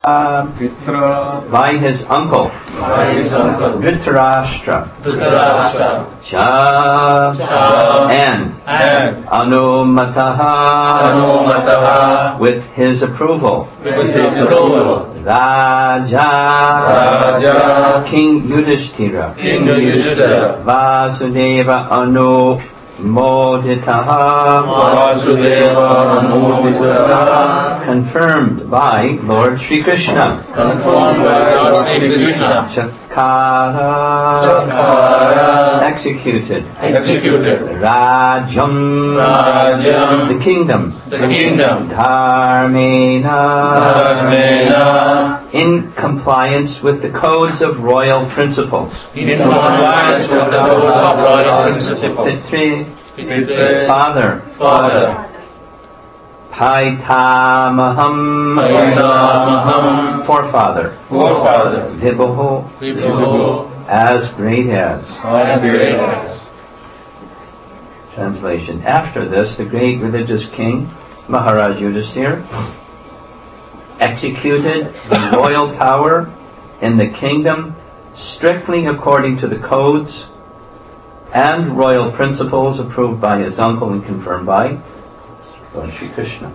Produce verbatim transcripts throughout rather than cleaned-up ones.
Pitra, by his uncle, by his uncle, Dhritarashtra, Dhritarashtra, Cha, Cha, and and Anumataha, Anumataha, with his approval, with his approval, Raja, Raja, King Yudhishthira, King Yudhishthira, Vasudeva Anu Moditaha, Vasudeva Anumataha, confirmed by Lord Sri Krishna, confirmed by Lord Sri Krishna, Chakara, Chakara, executed, executed, Rajam, Rajam, the kingdom, the kingdom, Dharmena, Dharmena, in compliance with the codes of royal principles. in compliance with the codes of royal principles. Pitri, Pitre, father, Father, Paitamaham, Paitamaham, forefather, forefather, Vibhu, Vibhu, as great as. as great as. Translation. After this, the great religious king, Maharaj Yudhisthira, executed the royal power in the kingdom strictly according to the codes and royal principles approved by his uncle and confirmed by Lord Sri Krishna.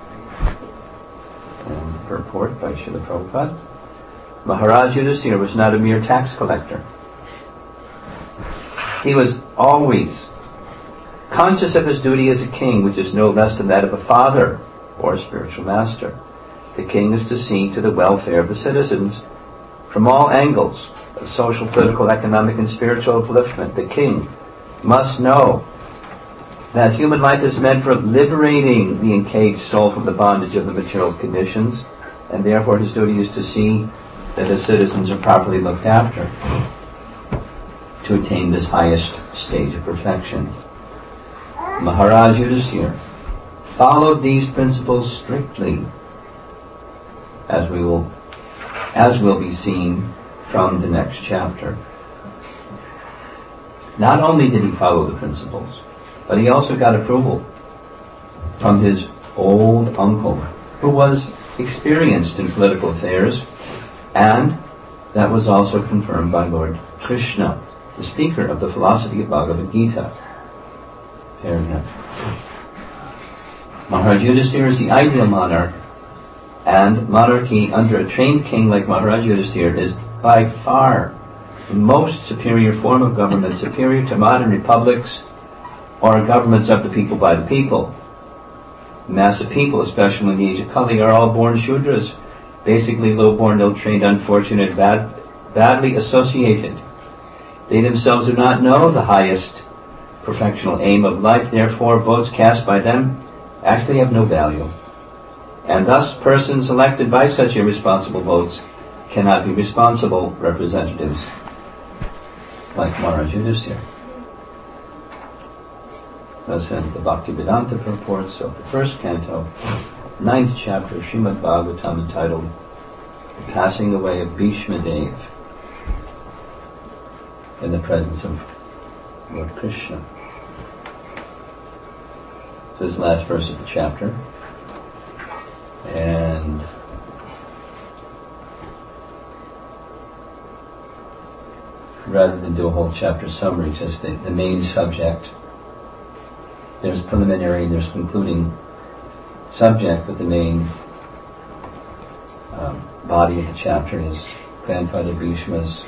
And purport by Srila Prabhupada. Maharaj Yudhisthira was not a mere tax collector. He was always conscious of his duty as a king, which is no less than that of a father or a spiritual master. The king is to see to the welfare of the citizens from all angles of social, political, economic, and spiritual upliftment. The king must know that human life is meant for liberating the encaged soul from the bondage of the material conditions, and therefore his duty is to see that his citizens are properly looked after to attain this highest stage of perfection. Maharaj Yudhisthira followed these principles strictly, as we will, as will be seen from the next chapter. Not only did he follow the principles, but he also got approval from his old uncle, who was experienced in political affairs, and that was also confirmed by Lord Krishna, the speaker of the philosophy of Bhagavad Gita. Maharaj Yudhisthira is the ideal monarch, and monarchy under a trained king like Maharaj Yudhisthira is by far the most superior form of government, superior to modern republics or governments of the people by the people. The mass of people, especially in the age of Kali, are all born Shudras, basically low-born, ill-trained, unfortunate, bad, badly associated. They themselves do not know the highest perfectional aim of life, therefore votes cast by them actually have no value. And thus persons elected by such irresponsible votes cannot be responsible representatives like Maharaj Yudhisthira. Thus ends the Bhaktivedanta purport. So the first canto, ninth chapter of Srimad Bhagavatam, entitled The Passing Away of Bhishma Dev in the presence of Lord Krishna. So this is the last verse of the chapter. And rather than do a whole chapter summary, just the, the main subject. There's preliminary and there's concluding subject, but the main um, body of the chapter is Grandfather Bhishma's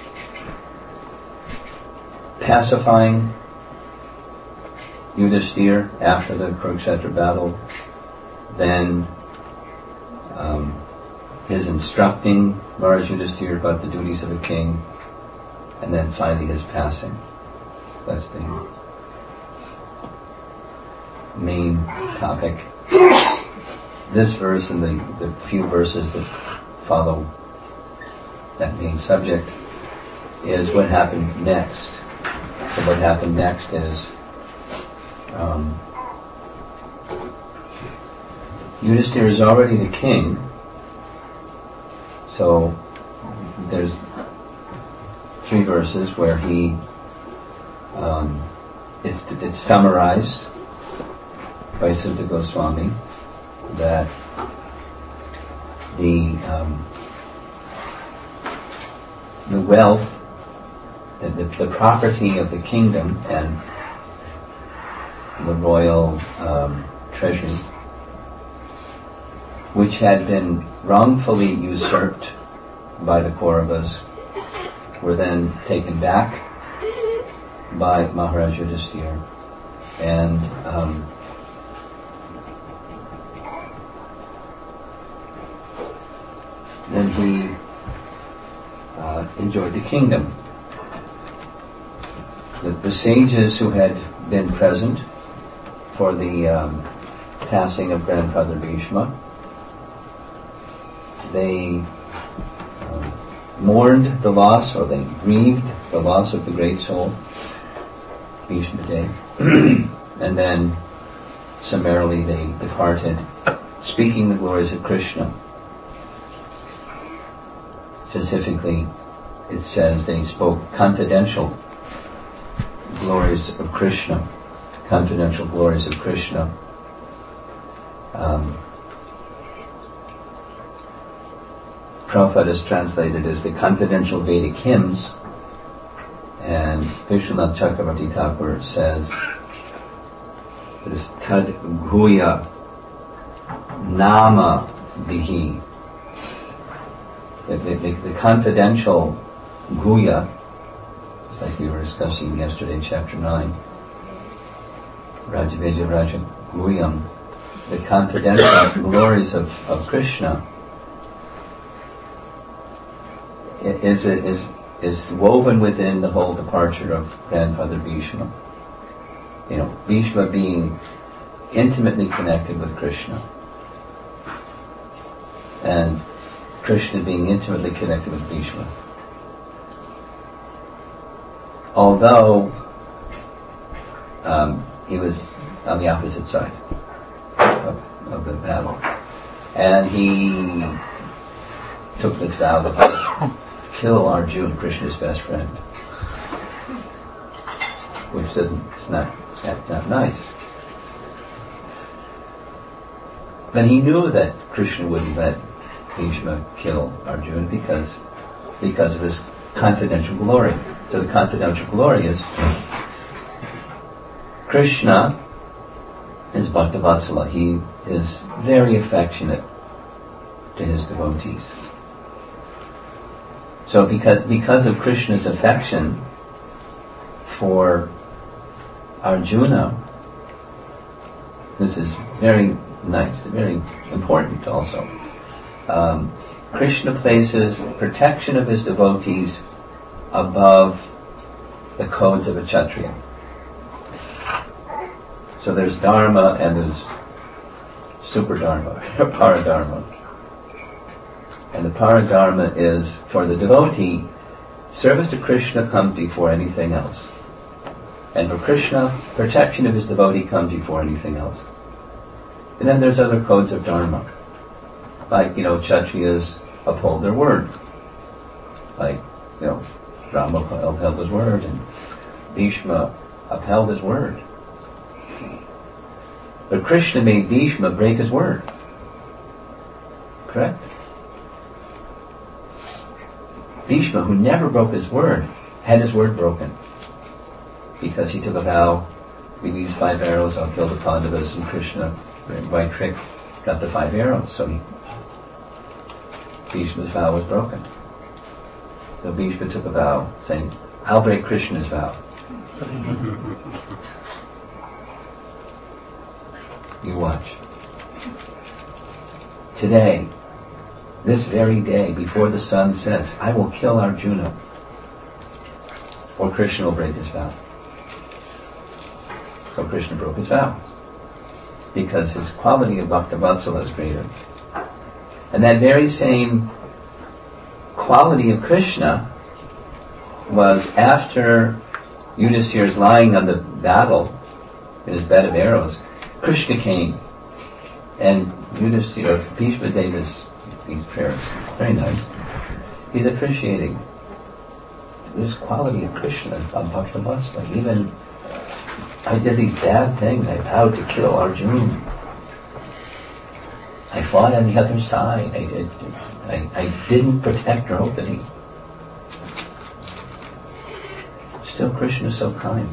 pacifying Yudhisthira after the Kurukshetra battle, then um, his instructing Maharaj Yudhisthira about the duties of a king, and then finally his passing. That's the main topic. This verse and the, the few verses that follow that main subject is what happened next. So what happened next is um, Yudhisthira is already the king, so there's three verses where he um, it's, it's summarized by Sutta Goswami that the um, the wealth, the, the, the property of the kingdom and the royal um, treasury, which had been wrongfully usurped by the Kauravas, were then taken back by Maharaj Yudhisthira, and um, then he uh, enjoyed the kingdom. The, the sages who had been present for the um, passing of Grandfather Bhishma, they uh, mourned the loss, or they grieved the loss of the great soul, Bhishma Dev, and then summarily they departed, speaking the glories of Krishna. Specifically, it says they spoke confidential glories of Krishna, confidential glories of Krishna. Um, Prabhupada is translated as the confidential Vedic hymns, and Vishwanath Chakravarti Thakur says this tad guya nama vihi. The, the, the, the confidential guya, it's like we were discussing yesterday in chapter nine, Rajaveja Raja Guyam, the confidential glories of, of Krishna is, is, is woven within the whole departure of Grandfather Bhishma. You know, Bhishma being intimately connected with Krishna, and Krishna being intimately connected with Bhishma. Although um, he was on the opposite side of, of the battle, and he took this vow to kill Arjuna, Krishna's best friend, which doesn't, it's not, it's not nice. But he knew that Krishna wouldn't let Bhishma kill Arjuna because because of his confidential glory. So the confidential glory is Krishna is Bhaktavatsala. He is very affectionate to his devotees. So because because of Krishna's affection for Arjuna, this is very nice, very important also. Um, Krishna places protection of his devotees above the codes of a Kshatriya. So there's Dharma and there's Super Dharma, Paradharma. And the Paradharma is, for the devotee, service to Krishna comes before anything else. And for Krishna, protection of his devotee comes before anything else. And then there's other codes of Dharma. Like, you know, Kshatriyas uphold their word. Like, you know, Rama upheld his word and Bhishma upheld his word. But Krishna made Bhishma break his word. Correct? Bhishma, who never broke his word, had his word broken. Because he took a vow, released five arrows, I'll kill the Pandavas, and Krishna, by trick, got the five arrows. So he Bhishma's vow was broken. So Bhishma took a vow saying, I'll break Krishna's vow. You watch. Today, this very day, before the sun sets, I will kill Arjuna, or Krishna will break his vow. So Krishna broke his vow, because his quality of Bhaktavatsala is greater. And that very same quality of Krishna was after Yudhisthira is lying on the battle in his bed of arrows. Krishna came, and Yudhisthira, Bhishma gave his, these prayers. Very nice. He's appreciating this quality of Krishna on Bhaktavatsala. Even I did these bad things. I vowed to kill Arjuna. I fought on the other side. I did. I, I didn't protect Draupadi. still Krishna is so kind.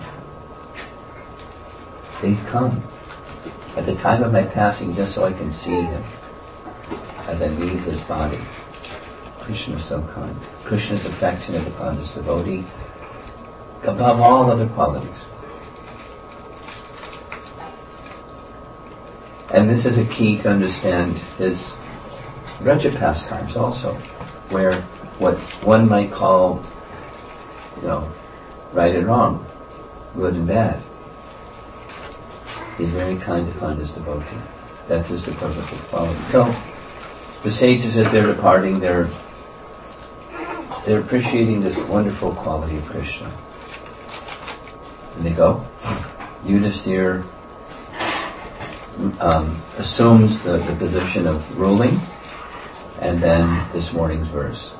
He's come at the time of my passing just so I can see him as I leave this body. Krishna is so kind. Krishna is affectionate upon his devotee above all other qualities. And this is a key to understand his Raja pastimes also, where what one might call, you know, right and wrong, good and bad. He's very kind upon his devotee. That's his superlative quality. So, the sages, as they're departing, they're they're appreciating this wonderful quality of Krishna. And they go. Yudhisthira um, assumes the, the position of ruling, and then this morning's verse.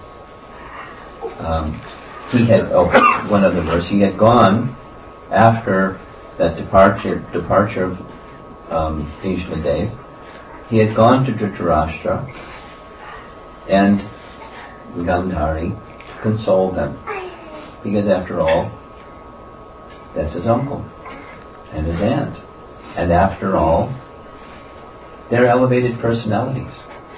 Um, he had, oh, one other verse. He had gone after that departure departure of um, Bhishma Dev. He had gone to Dhritarashtra and Gandhari to console them, because after all, that's his uncle and his aunt, and after all, they're elevated personalities.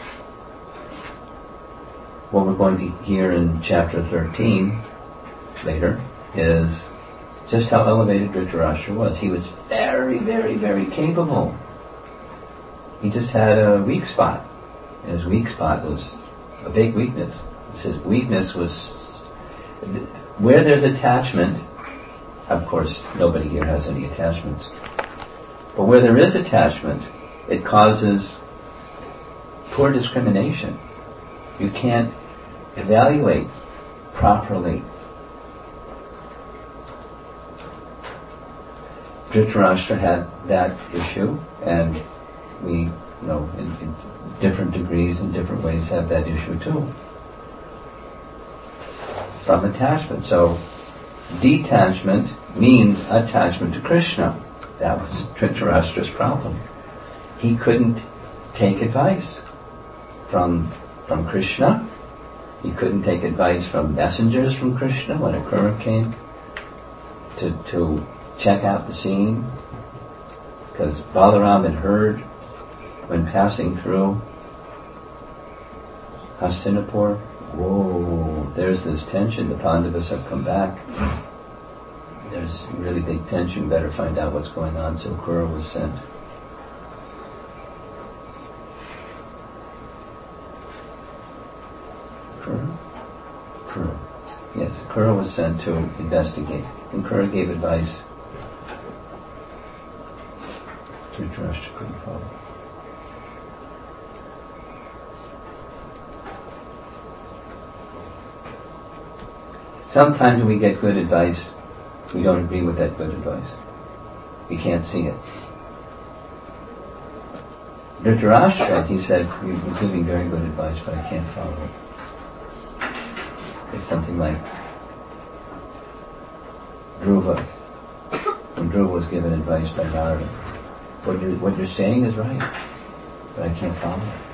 What we're going to hear in chapter thirteen later is just how elevated Dhritarashtra was. He was very, very, very capable. He just had a weak spot. And his weak spot was a big weakness. His weakness was where there's attachment. Of course, nobody here has any attachments. But where there is attachment, it causes poor discrimination. You can't evaluate properly. Dhritarashtra had that issue, and we, you know, in, in different degrees and different ways have that issue too. From attachment. So, detachment means attachment to Krishna. That was Dhritarashtra's problem. He couldn't take advice from from Krishna. He couldn't take advice from messengers from Krishna when Akrura came to to check out the scene, because Balaram had heard when passing through Hastinapur, whoa, there's this tension, the Pandavas have come back. There's really big tension, better find out what's going on, so Akrura was sent. Akrura? Akrura. Yes, Akrura was sent to investigate. And Akrura gave advice. Dhritarashtra couldn't follow. Sometimes when we get good advice, we don't agree with that good advice. We can't see it. Dhritarashtra, he said, you're giving very good advice, but I can't follow it. It's something like Dhruva. When Dhruva was given advice by Narada, what you're, what you're saying is right, but I can't follow it.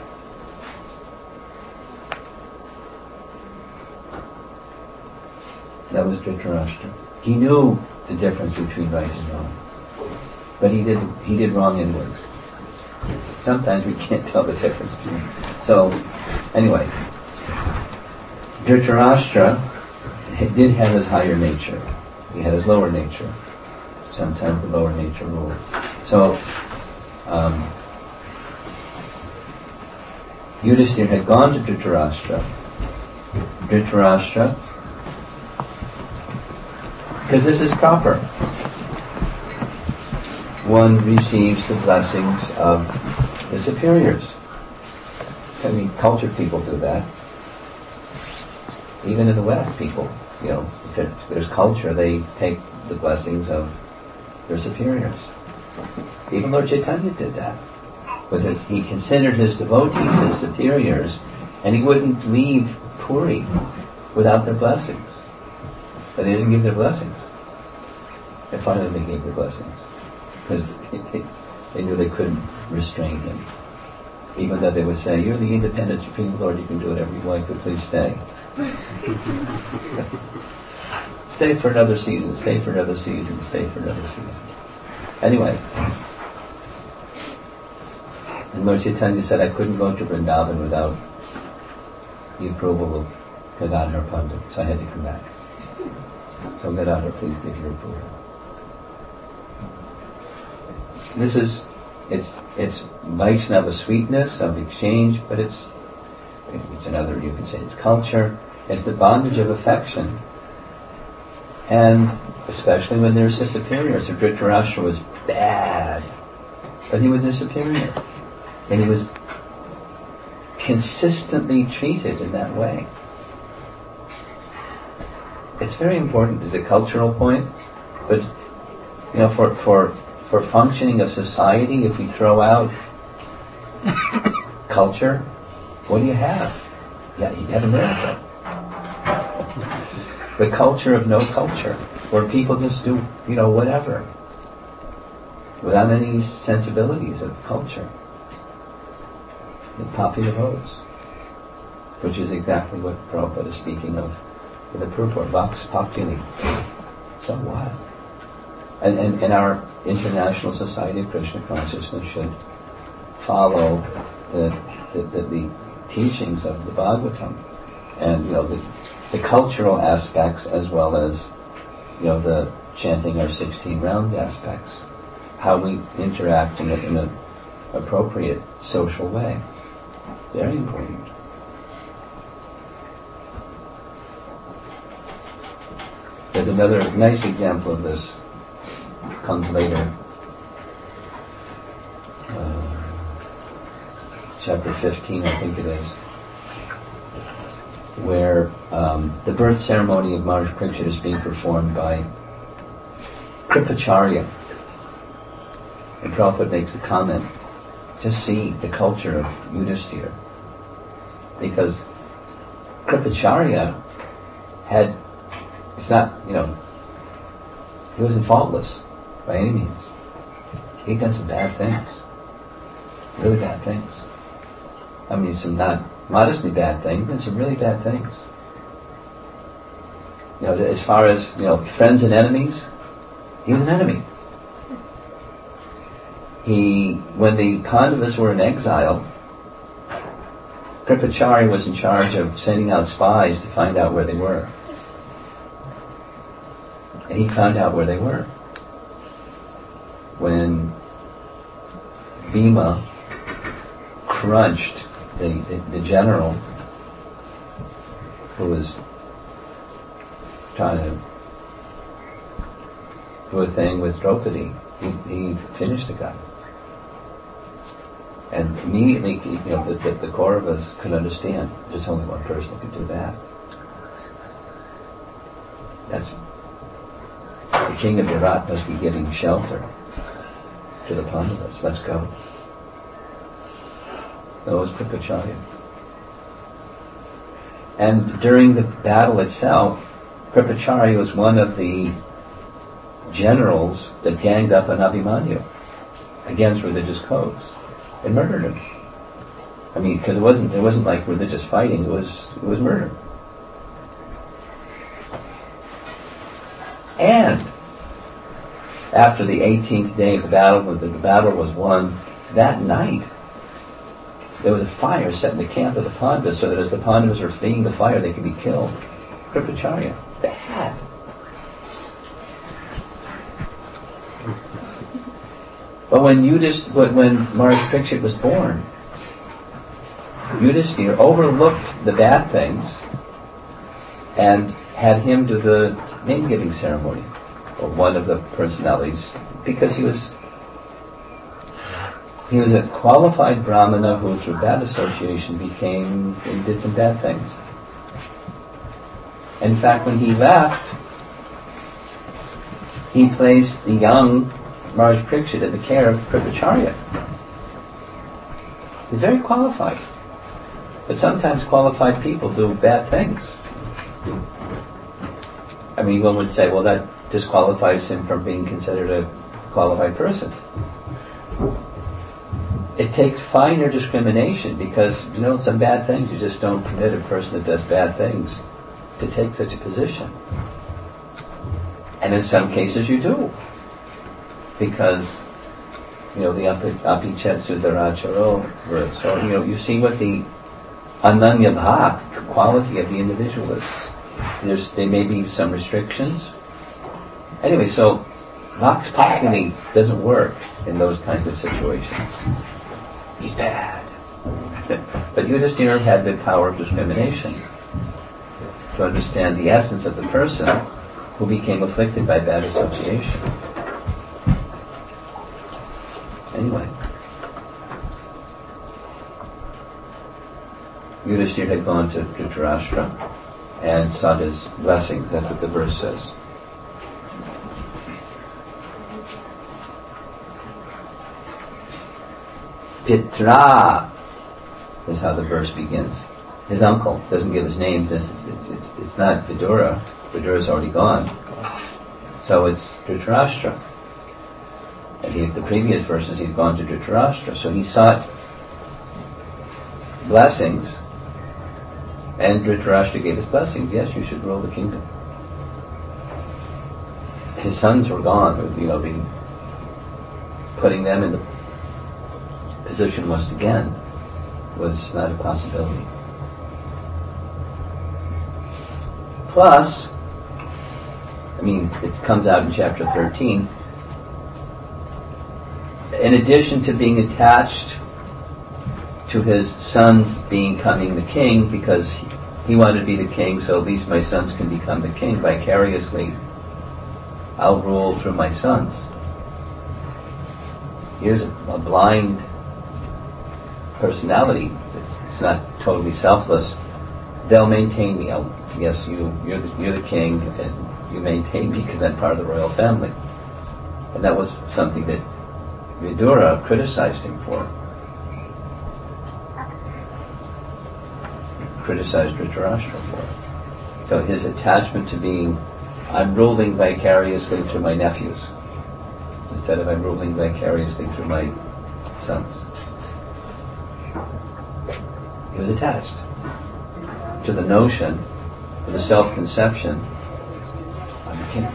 That was Dhritarashtra. He knew the difference between right and wrong, but he did he did wrong anyways. Sometimes we can't tell the difference between. So, anyway, Dhritarashtra did have his higher nature. He had his lower nature. Sometimes the lower nature ruled. So, um, Yudhisthira had gone to Dhritarashtra. Dhritarashtra, because this is proper. One receives the blessings of the superiors. I mean, cultured people do that. Even in the West, people, you know, if there's culture, they take the blessings of their superiors. Even Lord Chaitanya did that. With his, he considered his devotees his superiors, and he wouldn't leave Puri without their blessings. But they didn't give their blessings. And finally they gave their blessings. Because they, they, they knew they couldn't restrain him. Even though they would say, you're the independent Supreme Lord, you can do whatever you want, but please stay. stay for another season, stay for another season, stay for another season. Anyway, and Lord Chaitanya said I couldn't go to Vrindavan without the approval of Gadadhar Pandit, so I had to come back. So Gadadhar, please give your approval. This is, it's it's Vaishnava sweetness of exchange, but it's, it's another, you can say it's culture, it's the bondage of affection. And especially when there's a superior. So Dhritarashtra was bad, but he was a superior. And he was consistently treated in that way. It's very important as a cultural point, but you know, for for for functioning of society, if we throw out culture, what do you have? Yeah, you have America. The culture of no culture, where people just do, you know, whatever, without any sensibilities of culture. The popular votes, which is exactly what Prabhupada is speaking of in the purport, Vox Populi. So what? And, and, and our International Society of Krishna Consciousness should follow the, the, the, the teachings of the Bhagavatam, and you know the, the cultural aspects as well as you know the chanting our sixteen rounds aspects, how we interact in, a, in an appropriate social way. Very important. There's another nice example of this, comes later. Uh, chapter fifteen, I think it is, where um, the birth ceremony of Maharaj Parikshit is being performed by Kripacharya. And Prabhupada makes the comment, just see the culture of Yudhisthira. Because Kripacharya had, it's not, you know, he wasn't faultless by any means. He'd done some bad things. Really bad things. I mean, some not modestly bad things, and some really bad things. You know, as far as, you know, friends and enemies, he was an enemy. He, when the Pandavas were in exile, Kripacharya was in charge of sending out spies to find out where they were. And he found out where they were. When Bhima crunched the, the, the general who was trying to do a thing with Draupadi, he, he finished the guy. And immediately, you know, the, the, the Kauravas could understand there's only one person who could do that. That's the king of Virat must be giving shelter to the Pandavas. Let's go. That was Kripacharya. And during the battle itself, Kripacharya was one of the generals that ganged up on Abhimanyu against religious codes and murdered him. I mean, because it wasn't it wasn't like religious fighting; it was it was murder. And after the eighteenth day of the battle, when the, the battle was won, that night there was a fire set in the camp of the Pandavas, so that as the Pandavas were fleeing the fire, they could be killed. Kripacharya, bad. But when Yudhishthira, when, when Maharaj Parikshit was born, Yudhishthira overlooked the bad things and had him do the name-giving ceremony, or one of the personalities, because he was he was a qualified brahmana who, through bad association, became and did some bad things. In fact, when he left, he placed the young Maharaj Parikshit in the care of Kripacharya. He's very qualified. But sometimes qualified people do bad things. I mean, one would say, well, that disqualifies him from being considered a qualified person. It takes finer discrimination because, you know, some bad things, you just don't permit a person that does bad things to take such a position. And in some cases you do. Because, you know, the Apichet Sudharacharo verse. So, you know, you see what the Ananya Bhak quality of the individual is. There's, there may be some restrictions. Anyway, so Vox Populi doesn't work in those kinds of situations. He's bad. But Yudhisthira had the power of discrimination to understand the essence of the person who became afflicted by bad association. Anyway, Yudhisthira had gone to Dhritarashtra and sought his blessings. That's what the verse says. Pitra is how the verse begins. His uncle doesn't give his name. It's, it's, it's, it's not Vidura. Vidura's already gone. So it's Dhritarashtra. And he, the previous verses he'd gone to Dhritarashtra. So he sought blessings, and Dhritarashtra gave his blessings. Yes, you should rule the kingdom. His sons were gone. You know, the, putting them in the position once again was not a possibility. Plus, I mean, it comes out in chapter thirteen, in addition to being attached to his sons becoming the king, because he, he wanted to be the king, so at least my sons can become the king vicariously, I'll rule through my sons. Here's a, a blind personality. It's, it's not totally selfless. They'll maintain me. I'll, yes, you, you're the, you're the king, and you maintain me because I'm part of the royal family. And that was something that Vidura criticized him for. Criticized Dhritarashtra for. So his attachment to being, I'm ruling vicariously through my nephews, instead of I'm ruling vicariously through my sons. He was attached to the notion, to the self-conception, I'm the king.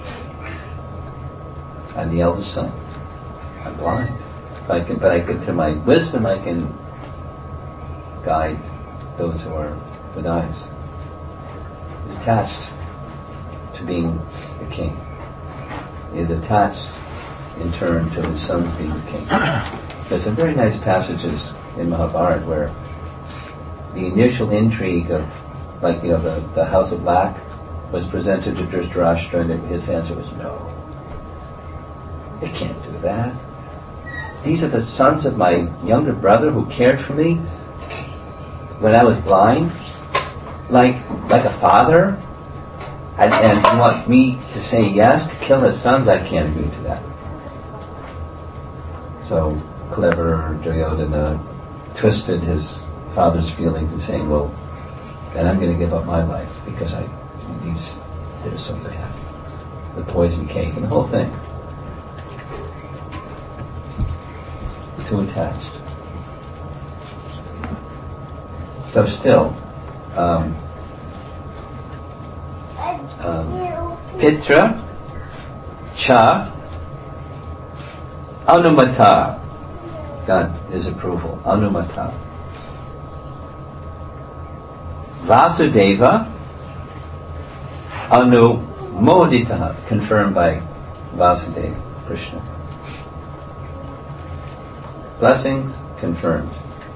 I'm the eldest son. I'm blind. But I can, but I can, through my wisdom, I can guide those who are with eyes. He's attached to being the king. He is attached, in turn, to his sons being the king. There's some very nice passages in Mahabharata where the initial intrigue of, like, you know, the, the House of Black was presented to Dhritarashtra, and his answer was no. They can't do that. These are the sons of my younger brother who cared for me when I was blind, like like a father, and, and you want me to say yes to kill his sons? I can't agree to that. So clever Duryodhana twisted his father's feelings and saying, well, then I'm going to give up my life because I these they're so bad. The poison cake and the whole thing. Too attached. So still, um, um, Pitra, Cha, Anumata, got his approval, Anumata. Vasudeva, Anumodita, confirmed by Vasudeva, Krishna. Blessings, confirmed.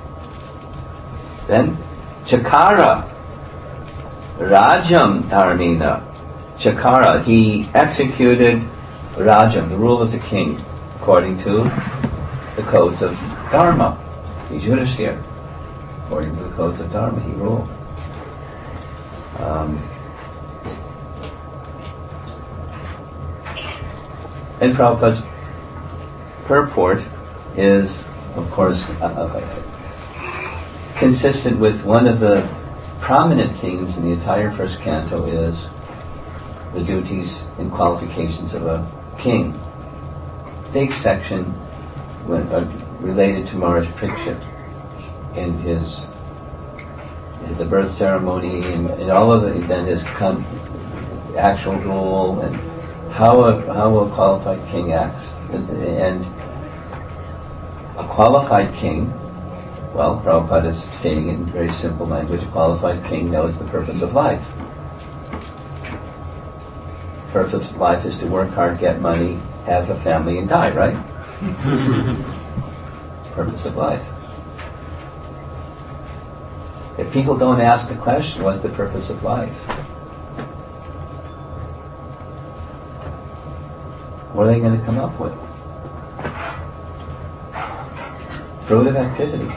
Then, Chakara, Rajam Dharmina. Chakara, he executed Rajam, the rule of the king, according to the codes of Dharma. He's Yudhisthira. According to the codes of Dharma, he ruled. Um, and Prabhupada's purport is, of course, uh, uh, consistent with one of the prominent themes in the entire first canto is the duties and qualifications of a king. Big section when, uh, related to Maharaj Parikshit in his, his the birth ceremony and, and all of the then his con- actual rule and how a, how a qualified king acts. And, and a qualified king, well, Prabhupada is stating it in very simple language, a qualified king knows the purpose of life. Purpose of life is to work hard, get money, have a family, and die, right? Purpose of life. If people don't ask the question, what's the purpose of life? What are they going to come up with? Fruit of activities.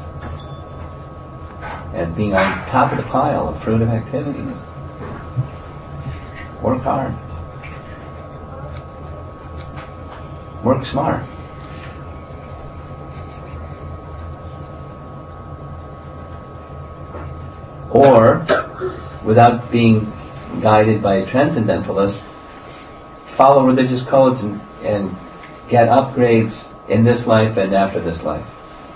And being on top of the pile of fruit of activities. Work hard. Work smart. Or, without being guided by a transcendentalist, follow religious codes and, and get upgrades in this life and after this life.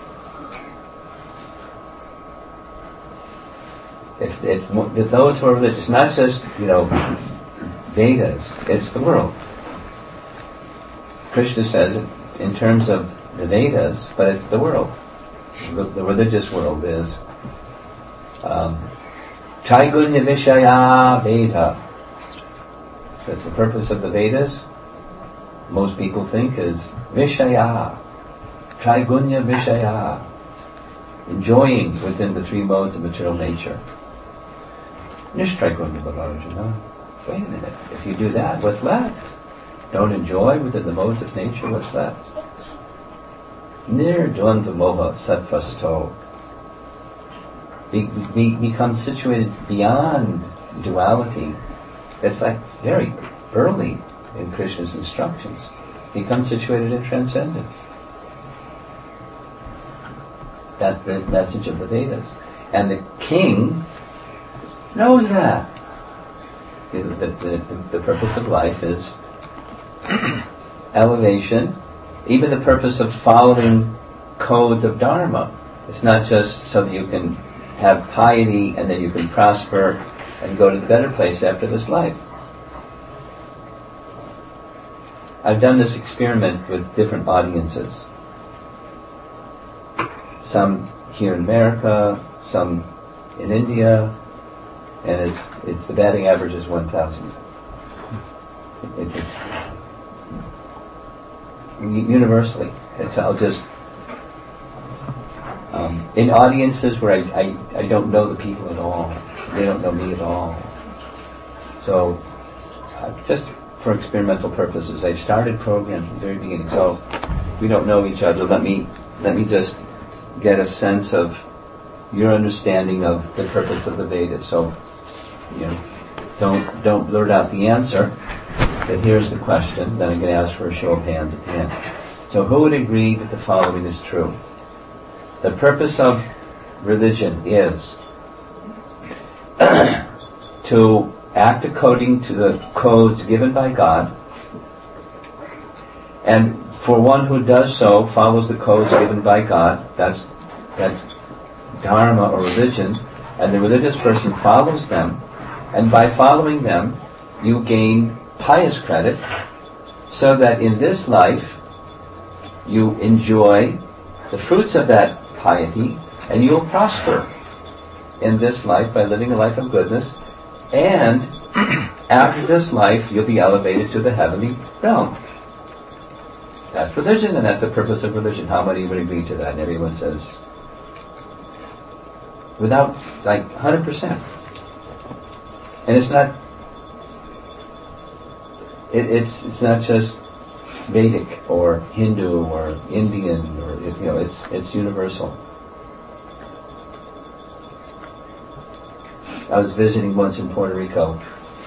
If, if, if those who are religious, not just, you know, Vedas, it's the world. Krishna says it in terms of the Vedas, but it's the world. The, the religious world is um, Traigunya Vishaya Veda. That's the purpose of the Vedas. Most people think is Vishaya, Traigunya Vishaya, enjoying within the three modes of material nature. Nishtraigunya Bhavarajana. Wait a minute, if you do that, what's left? Don't enjoy within the modes of nature, what's left? Nirdvandva moha sattvasto. Be, be, become situated beyond duality. It's like very early in Krishna's instructions. Become situated in transcendence. That's the message of the Vedas. And the king knows that. The, the, the, the purpose of life is elevation, even the purpose of following codes of Dharma. It's not just so that you can have piety and then you can prosper and go to the better place after this life. I've done this experiment with different audiences. Some here in America, some in India, and it's it's the batting average is one thousand. It, it, it's universally. It's I'll just um, in audiences where I, I I don't know the people at all. They don't know me at all. So uh, just for experimental purposes, I started programs at the very beginning. So we don't know each other. Let me let me just get a sense of your understanding of the purpose of the Vedas. So you know, don't don't blurt out the answer. But here's the question. Then I'm going to ask for a show of hands at the end. So who would agree that the following is true? The purpose of religion is to act according to the codes given by God, and for one who does so, follows the codes given by God, that's that's dharma or religion, and the religious person follows them, and by following them, you gain pious credit, so that in this life, you enjoy the fruits of that piety, and you will prosper in this life by living a life of goodness, and after this life, you'll be elevated to the heavenly realm. That's religion, and that's the purpose of religion. How many would agree to that? And everyone says, without, like, one hundred percent. And it's not, it, it's it's not just Vedic or Hindu or Indian, or it, you know, it's it's universal. I was visiting once in Puerto Rico,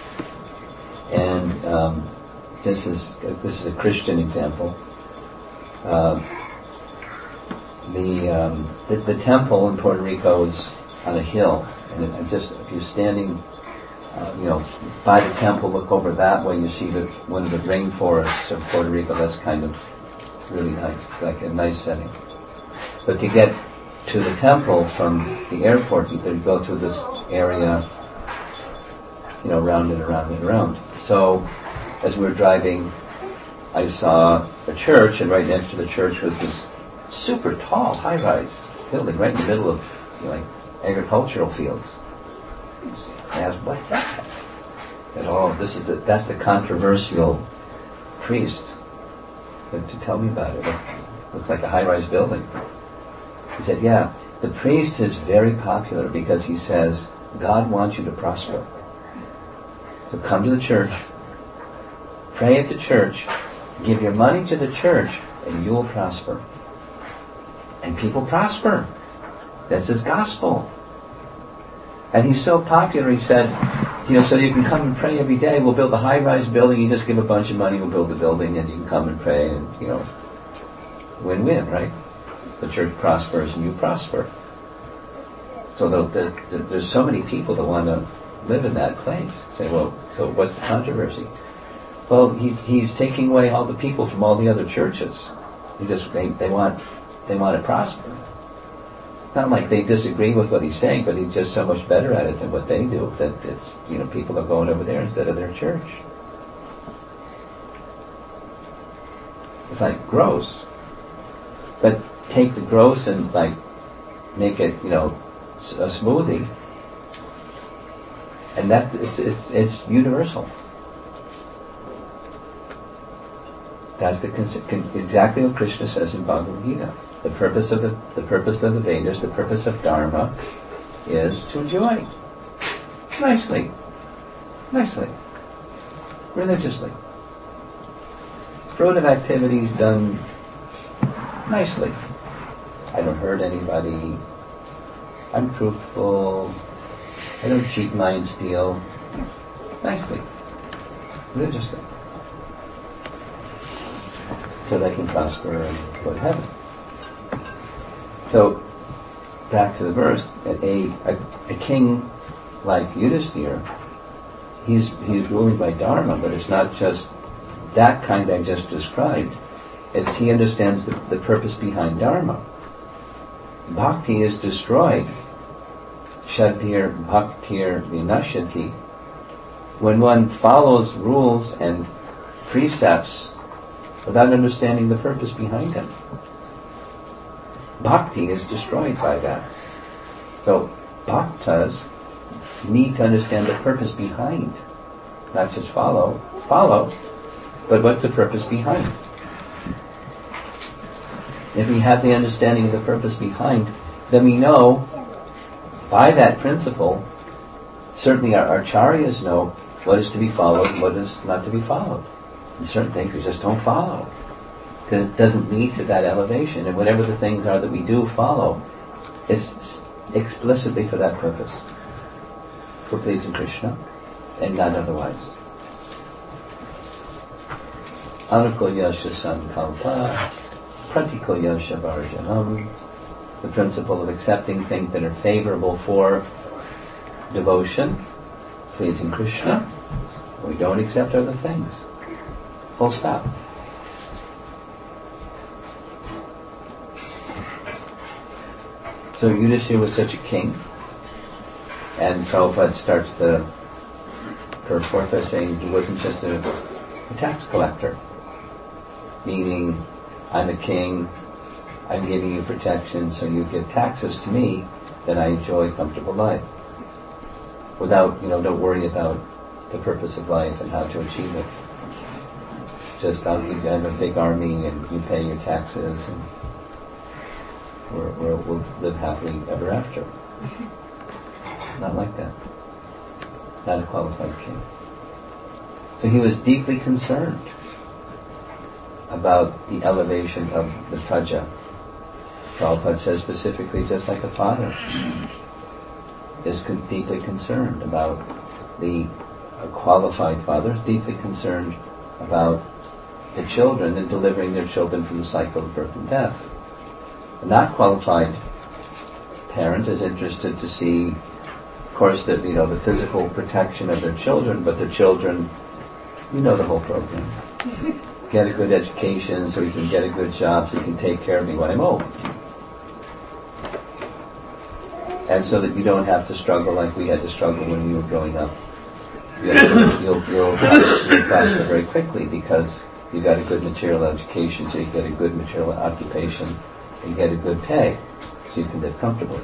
and um, this is this is a Christian example. Uh, the, um, the the temple in Puerto Rico is on a hill, and it, just if you're standing, uh, you know, by the temple, look over that way, you see the one of the rainforests of Puerto Rico. That's kind of really nice, like a nice setting. But to get to the temple from the airport, you go through this area, you know, round and around and around. So as we were driving, I saw a church, and right next to the church was this super tall, high-rise building right in the middle of, you know, like agricultural fields. I asked, what's that? Said, oh, this is a, that's the controversial priest. Said, to tell me about it. It looks like a high-rise building. He said, yeah, the priest is very popular because he says, God wants you to prosper. So come to the church, pray at the church, give your money to the church, and you will prosper. And people prosper. That's his gospel. And he's so popular, he said, you know, so you can come and pray every day. We'll build a high-rise building. You just give a bunch of money, we'll build the building, and you can come and pray, and, you know, win-win, right? The church prospers, and you prosper. So the, the, the, there's so many people that want to live in that place. Say, well, so what's the controversy? Well, he, he's taking away all the people from all the other churches. He just they, they want they want to prosper. Not like they disagree with what he's saying, but he's just so much better at it than what they do that it's, you know, people are going over there instead of their church. It's like gross. But take the gross and like make it, you know, a smoothie, and that it's it's it's universal. That's the exactly what Krishna says in Bhagavad Gita. The purpose of the the purpose of the Vedas, the purpose of Dharma, is to enjoy nicely, nicely, religiously. Fruitive activities done nicely. I don't hurt anybody. I'm truthful. I don't cheat, lie, and steal. Nicely, religiously, so they can prosper and go to heaven. So, back to the verse, a, a, a king like Yudhisthira, he's, he's ruling by Dharma, but it's not just that kind I just described. It's he understands the, the purpose behind Dharma. Bhakti is destroyed. Shadbhir bhaktir vinashyati. When one follows rules and precepts without understanding the purpose behind them, bhakti is destroyed by that. So bhaktas need to understand the purpose behind, not just follow, follow, but what's the purpose behind. If we have the understanding of the purpose behind, then we know by that principle, certainly our acharyas know what is to be followed and what is not to be followed. And certain things we just don't follow, because it doesn't lead to that elevation. And whatever the things are that we do follow, it's explicitly for that purpose, for pleasing Krishna, and not otherwise. Anukulyasya sankalpa Pratikulyasya varjanam. The principle of accepting things that are favorable for devotion, pleasing Krishna. We don't accept other things. Full stop. So Yudhishthira was such a king, and Prabhupada starts the purport by saying he wasn't just a, a tax collector, meaning I'm a king, I'm giving you protection, so you give taxes to me, then I enjoy a comfortable life. Without, you know, don't worry about the purpose of life and how to achieve it. Just, I'll give you, I have a big army and you pay your taxes and we're, we're, we'll live happily ever after. Not like that. Not a qualified king. So he was deeply concerned about the elevation of the praja. Prabhupada says specifically, just like a father is con- deeply concerned about the a qualified father, is deeply concerned about the children and delivering their children from the cycle of birth and death. A not qualified parent is interested to see, of course, that, you know, the physical protection of their children, but their children, you know the whole program. Get a good education so you can get a good job so you can take care of me when I'm old. And so that you don't have to struggle like we had to struggle when we were growing up. you'll, you'll, you'll, you'll prosper very quickly because you got a good material education, so you get a good material occupation, and you get a good pay, so you can live comfortably.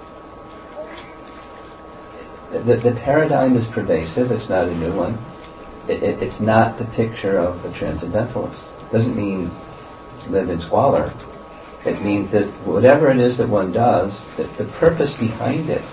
The, the paradigm is pervasive, it's not a new one. It, it, it's not the picture of a transcendentalist. It doesn't mean live in squalor. It means that whatever it is that one does, that the purpose behind it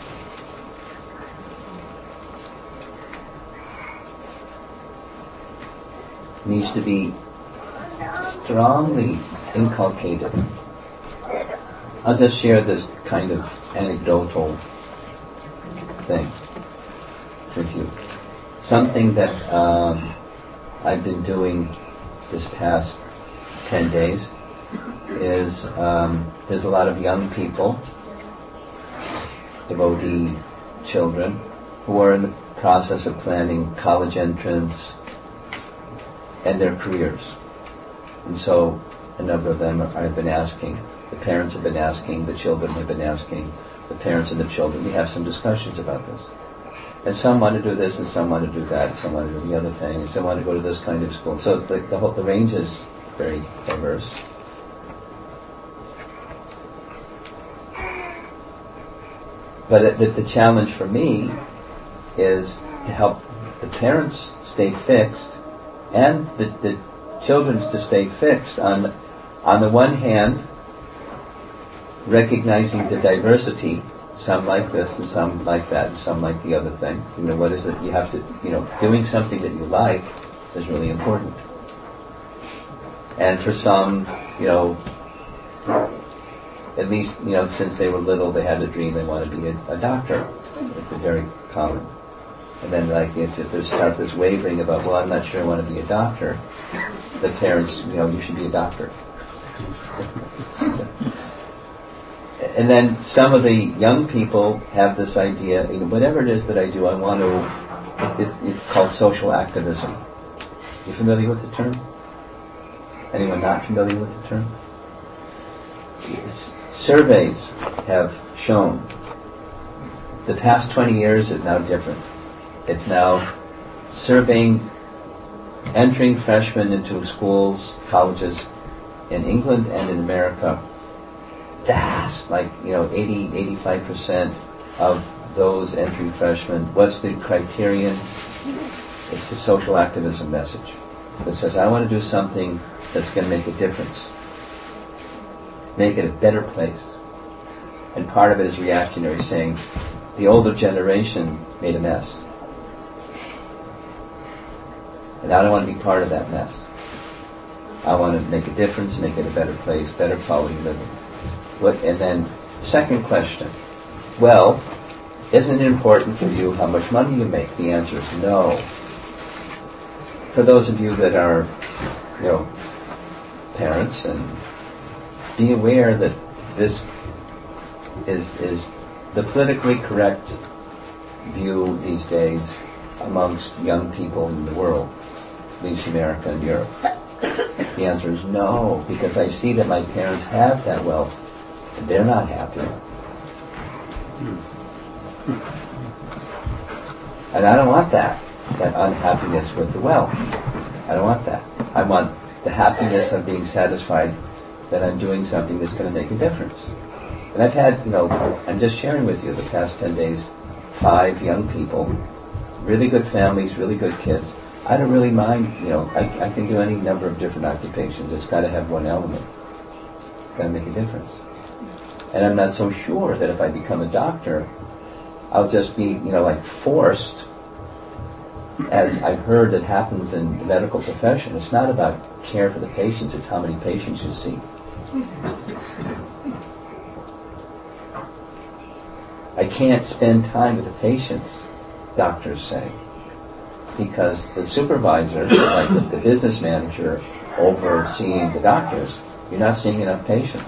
needs to be strongly inculcated. I'll just share this kind of anecdotal thing with you. Something that um, I've been doing this past ten days is um, there's a lot of young people, devotee children, who are in the process of planning college entrance and their careers. And so a number of them are, have been asking, the parents have been asking, the children have been asking, the parents and the children. We have some discussions about this. And some want to do this, and some want to do that, and some want to do the other thing, and some want to go to this kind of school. So the, the, whole, the range is very diverse. But it, the, the challenge for me is to help the parents stay fixed and the, the children to stay fixed on, on the one hand, recognizing the diversity, some like this and some like that and some like the other thing. You know, what is it? You have to, you know, doing something that you like is really important. And for some, you know, at least, you know, since they were little, they had a dream they want to be a, a doctor. It's very common. And then, like, if, if they start this wavering about, well, I'm not sure I want to be a doctor, the parents, you know, you should be a doctor. And then some of the young people have this idea, you know, whatever it is that I do, I want to, it's, it's called social activism. You familiar with the term? Anyone not familiar with the term? Yes. Surveys have shown the past twenty years is now different. It's now surveying, entering freshmen into schools, colleges in England and in America. Vast, like, you know, eighty, eighty-five percent of those entering freshmen, what's the criterion? It's the social activism message that says, I want to do something that's going to make a difference, make it a better place. And part of it is reactionary, saying the older generation made a mess, and I don't want to be part of that mess. I want to make a difference, make it a better place, better quality of living. What, and then, second question, well, isn't it important for you how much money you make? The answer is no. For those of you that are, you know, parents, and be aware that this is is the politically correct view these days amongst young people in the world, at least America and Europe. The answer is no, because I see that my parents have that wealth, and they're not happy. And I don't want that, that unhappiness with the wealth. I don't want that. I want the happiness of being satisfied that I'm doing something that's going to make a difference. And I've had, you know, I'm just sharing with you the past ten days, five young people, really good families, really good kids. I don't really mind, you know, I, I can do any number of different occupations. It's got to have one element. It's got to make a difference. And I'm not so sure that if I become a doctor, I'll just be, you know, like forced, as I've heard that happens in the medical profession. It's not about care for the patients, it's how many patients you see. I can't spend time with the patients, doctors say, because the supervisor, like the, the business manager overseeing the doctors, you're not seeing enough patients.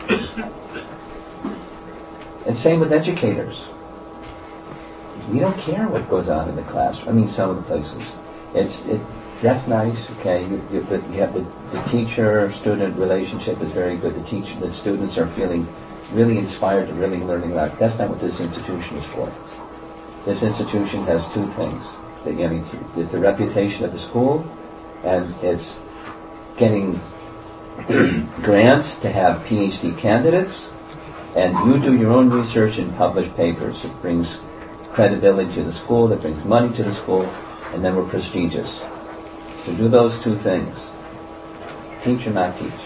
And same with educators. We don't care what goes on in the classroom. I mean, some of the places. It's it. That's nice, okay. You, you, but you have the, the teacher-student relationship is very good. The teacher, the students are feeling really inspired to really learning a lot. That's not what this institution is for. This institution has two things. I mean, it's, it's the reputation of the school, and it's getting grants to have PhD candidates, and you do your own research and publish papers. It brings credibility to the school, that brings money to the school, and then we're prestigious. To do those two things, teach or not teach.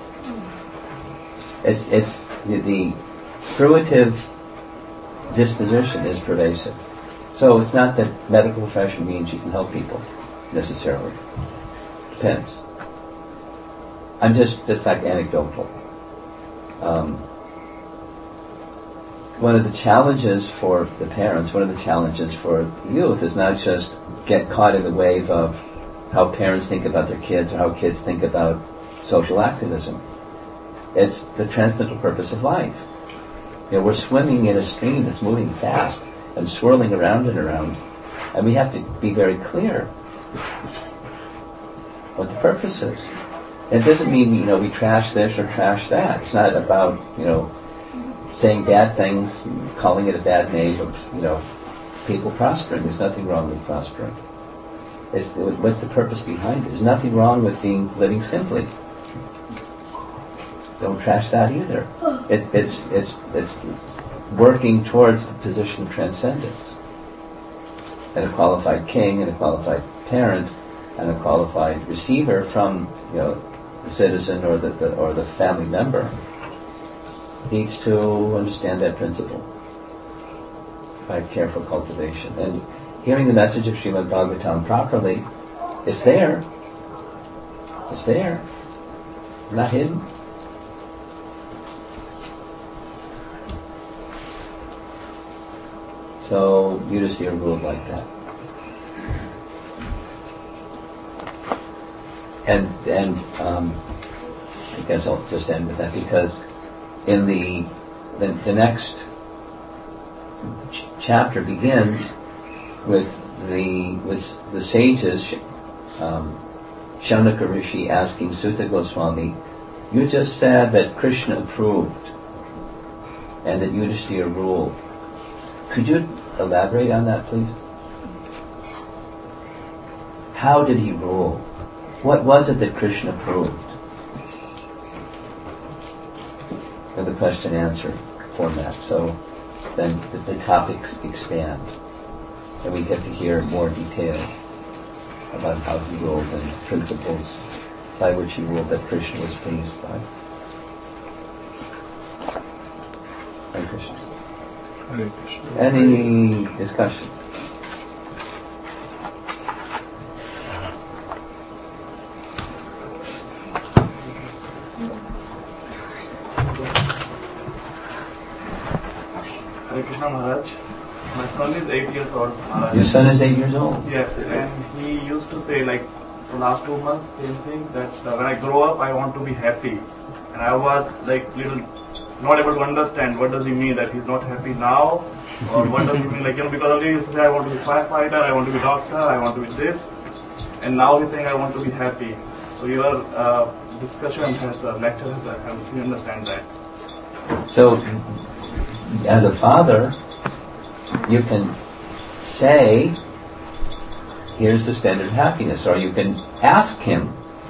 It's, it's the, the fruitive disposition is pervasive. So it's not that medical profession means you can help people, necessarily. Depends. I'm just, just like anecdotal. Um, one of the challenges for the parents, one of the challenges for youth is not just get caught in the wave of how parents think about their kids or how kids think about social activism. It's the transcendental purpose of life. You know, we're swimming in a stream that's moving fast and swirling around and around, and we have to be very clear what the purpose is. And it doesn't mean, you know, we trash this or trash that. It's not about, you know, saying bad things, calling it a bad name of, you know, people prospering. There's nothing wrong with prospering. It's the, what's the purpose behind it? There's nothing wrong with being living simply. Don't trash that either. It, it's it's it's working towards the position of transcendence, and a qualified king, and a qualified parent, and a qualified receiver from, you know, the citizen or the, the or the family member needs to understand that principle by careful cultivation. And hearing the message of Srimad Bhagavatam properly, it's there. It's there. Not hidden. So Yudhisthira ruled like that. And and um, I guess I'll just end with that, because in the the, the next ch- chapter begins with the with the sages, um, Shaunaka Rishi asking Sutta Goswami, "You just said that Krishna approved and that Yudhisthira ruled. Could you elaborate on that, please? How did he rule? What was it that Krishna approved?" And the question answer format. So then the, the topics expand, and we get to hear more detail about how he ruled and the principles by which he ruled that Krishna was pleased by. Hare Krishna. Hare Krishna. Any discussion? Hare Krishna Maharaj. My son is eight years old, Maharaj. Your son is eight years old. Yes, and he used to say, like, for last two months, same thing, that uh, when I grow up, I want to be happy. And I was, like, little not able to understand what does he mean that he's not happy now, or what does he mean, like, you know, because earlier he used to say, I want to be firefighter, I want to be doctor, I want to be this, and now he's saying, I want to be happy. So your uh, discussion has, uh, lecture has uh, helped me understand that. So, as a father, you can say, here's the standard of happiness, or you can ask him,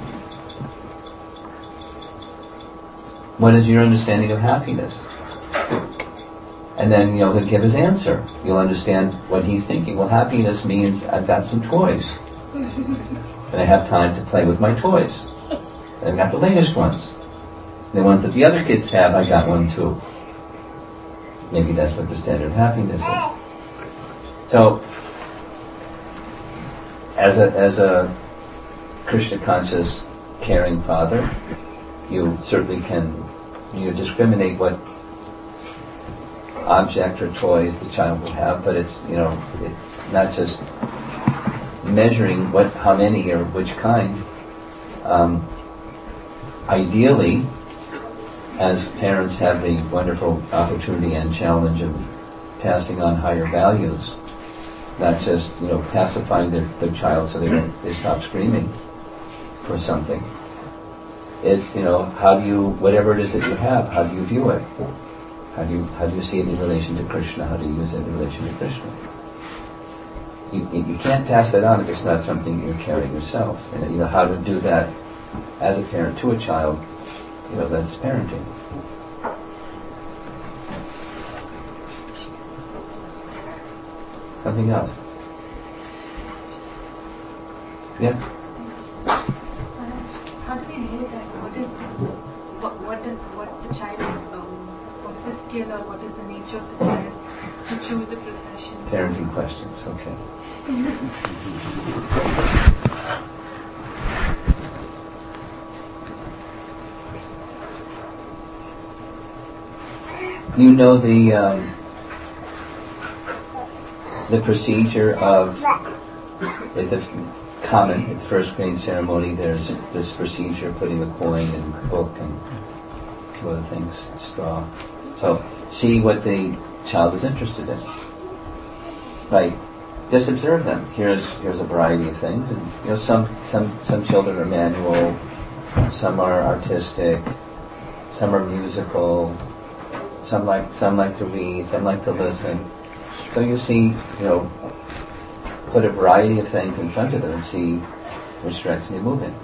what is your understanding of happiness? And then, you know, he'll give his answer. You'll understand what he's thinking. Well, happiness means I've got some toys, and I have time to play with my toys. And I've got the latest ones. The ones that the other kids have, I got one too. Maybe that's what the standard of happiness is. So, as a as a Krishna conscious, caring father, you certainly can you discriminate what object or toys the child will have, but it's, you know, it's not just measuring what how many or which kind. Um, ideally, as parents have the wonderful opportunity and challenge of passing on higher values, not just, you know, pacifying their, their child so they don't they stop screaming for something. It's, you know, how do you, whatever it is that you have, how do you view it? How do you how do you see it in relation to Krishna? How do you use it in relation to Krishna? you, you can't pass that on if it's not something you're carrying yourself. And you know how to do that as a parent to a child. You know, that's parenting. Something else? Yes? How do we know that what is the, what what the, what the child um, what is the skill or what is the nature of the child to choose a profession? Parenting questions, okay. You know the um, the procedure of at the common at the first grain ceremony. There's this procedure: putting a coin and a book and two other things, straw. So see what the child is interested in. Right. Just observe them. Here's here's a variety of things, and you know some some some children are manual, some are artistic, some are musical. Some like some like to read, some like to listen. So you see, you know, put a variety of things in front of them and see which direction they move in.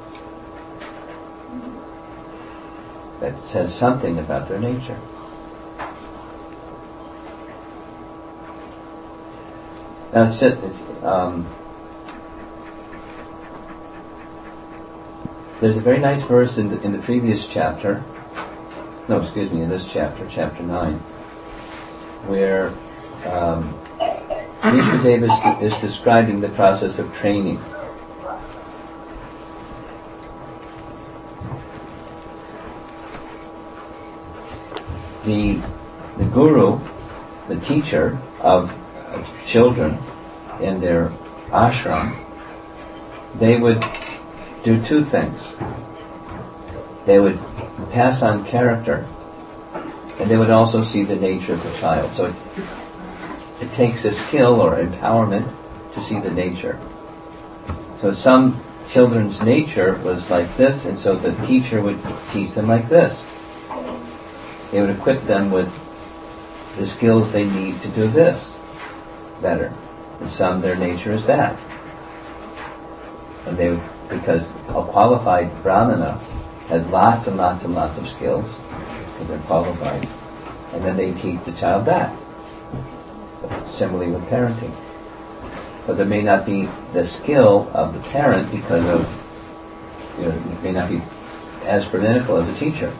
That says something about their nature. Now it's, it's um, there's a very nice verse in the in the previous chapter. No, excuse me, in this chapter, chapter nine, where um, Vishwadeva is, is describing the process of training. The, the guru, the teacher of children in their ashram, they would do two things. They would pass on character, and they would also see the nature of the child. So it, it takes a skill or empowerment to see the nature. So some children's nature was like this, and so the teacher would teach them like this. They would equip them with the skills they need to do this better. And some, their nature is that. And they would, because a qualified brahmana has lots and lots and lots of skills, because they're qualified, and then they teach the child that. Similarly with parenting. But there may not be the skill of the parent because of, you know, it may not be as brahminical as a teacher.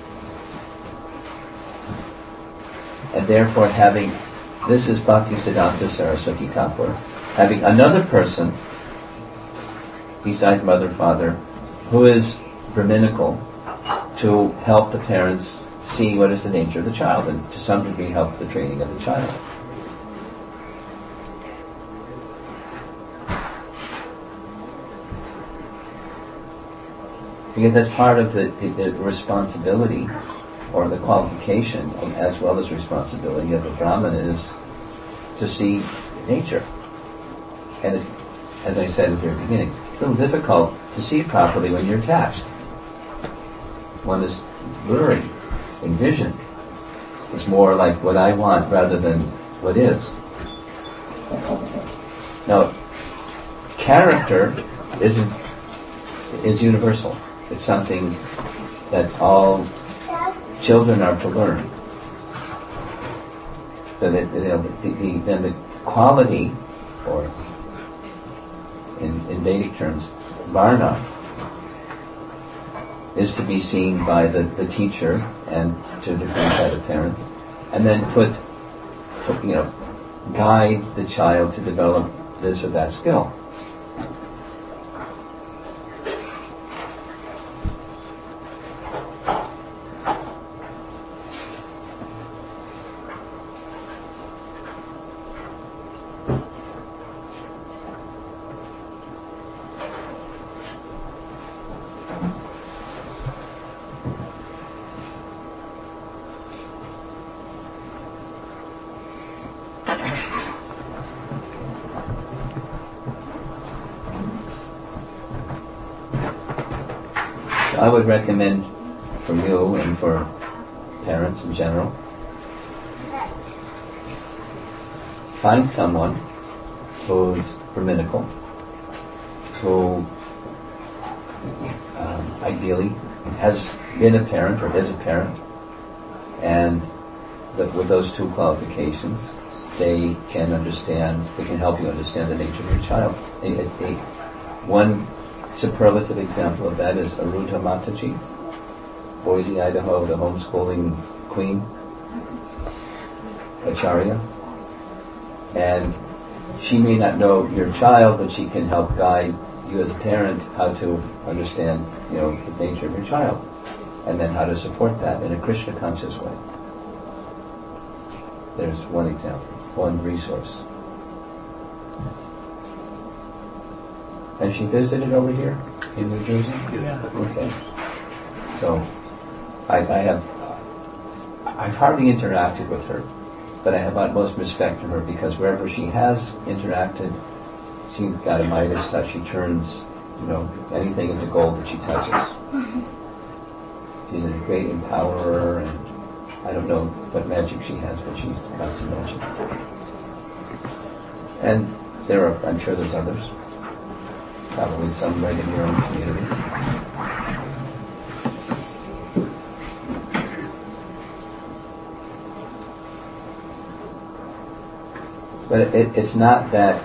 And therefore having, this is Bhaktisiddhanta Saraswati Thakur, having another person besides mother, father, who is brahminical, to help the parents see what is the nature of the child and to some degree help the training of the child. Because that's part of the, the, the responsibility or the qualification as well as responsibility of a Brahmana is to see nature. And it's, as I said at the very beginning, it's a little difficult to see properly when you're attached. One is blurry in vision. It's more like what I want rather than what is. Now, character isn't is universal. It's something that all children are to learn. So that, you know, the, the, then the quality, or in, in Vedic terms, varna, is to be seen by the, the teacher and to a degree by the parent, and then put, put, you know, guide the child to develop this or that skill. I would recommend for you and for parents in general, find someone who's Brahminical, who um, ideally has been a parent or is a parent, and the, with those two qualifications, they can understand, they can help you understand the nature of your child. A, a, a, one superlative example of that is Arudha Mataji, Boise, Idaho, the homeschooling queen, Acharya. And she may not know your child, but she can help guide you as a parent how to understand, you know, the nature of your child, and then how to support that in a Krishna conscious way. There's one example, one resource. Has she visited over here in New Jersey? Yeah. Okay. So, I, I have, I've hardly interacted with her, but I have utmost respect for her because wherever she has interacted, she's got a Midas touch. She turns, you know, anything into gold that she touches. She's a great empowerer, and I don't know what magic she has, but she's got some magic. And there are, I'm sure there's others. Probably some right in your own community. But it, it's not that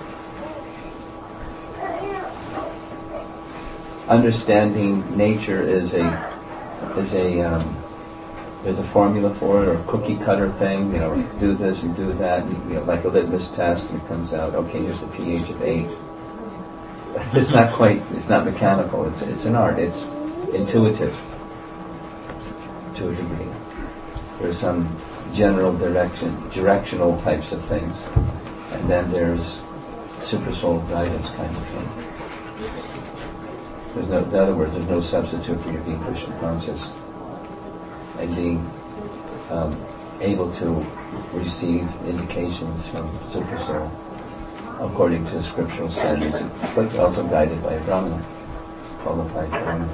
understanding nature is a is a um, there's a formula for it, or a cookie cutter thing. You know, do this and do that, and, you know, like a litmus test, and it comes out. Okay, here's the pH of eight. It's not quite. It's not mechanical. It's it's an art. It's intuitive to a degree. There's some general direction, directional types of things. And then there's super soul guidance kind of thing. There's no, in other words, there's no substitute for your being Krishna conscious and being um, able to receive indications from super soul according to scriptural standards, but also guided by a Brahmana, qualified Brahmana,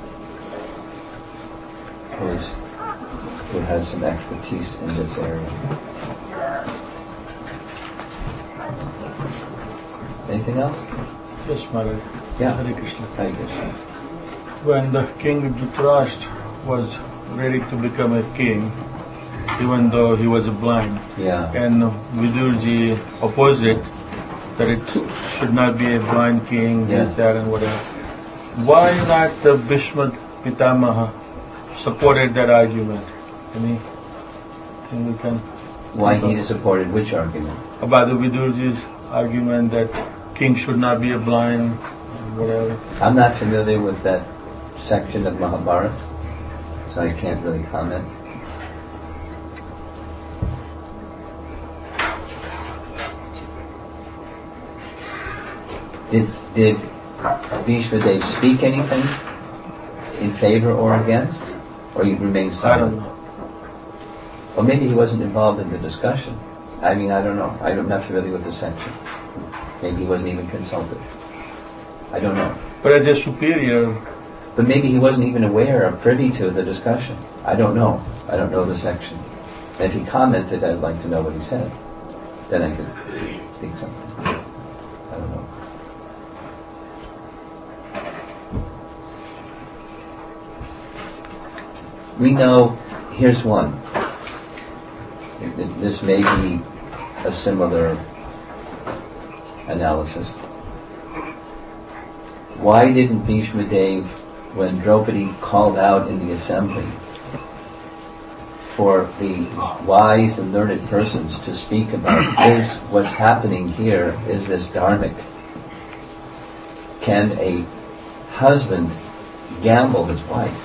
who is who has some expertise in this area. Anything else? Yes, Maharaj. Yeah. Hare Krishna. Hare Krishna. When the king Dhritarashtra was ready to become a king, even though he was blind, Yeah. and Vidurji opposed it, that it should not be a blind king, Yes. this, that, and whatever. Why not the Bhishma Pitamaha supported that argument? Anything we can... Why he supported which argument? About the Vidurji's argument that king should not be a blind, whatever. I'm not familiar with that section of Mahabharata, so I can't really comment. Did did Bhishma Dev speak anything in favor or against, or he remained I silent? don't know. Or maybe he wasn't involved in the discussion. I mean, I don't know. I'm not familiar with the section. Maybe he wasn't even consulted. I don't know. But as a superior, But maybe he wasn't even aware or privy to the discussion. I don't know. I don't know the section. And if he commented, I'd like to know what he said. Then I could speak something. I don't know. We know, here's one. It- it- This may be a similar analysis. Why didn't Bhishma Dev, when Draupadi called out in the assembly for the wise and learned persons to speak about, is what's happening here, is this dharmic? Can a husband gamble his wife?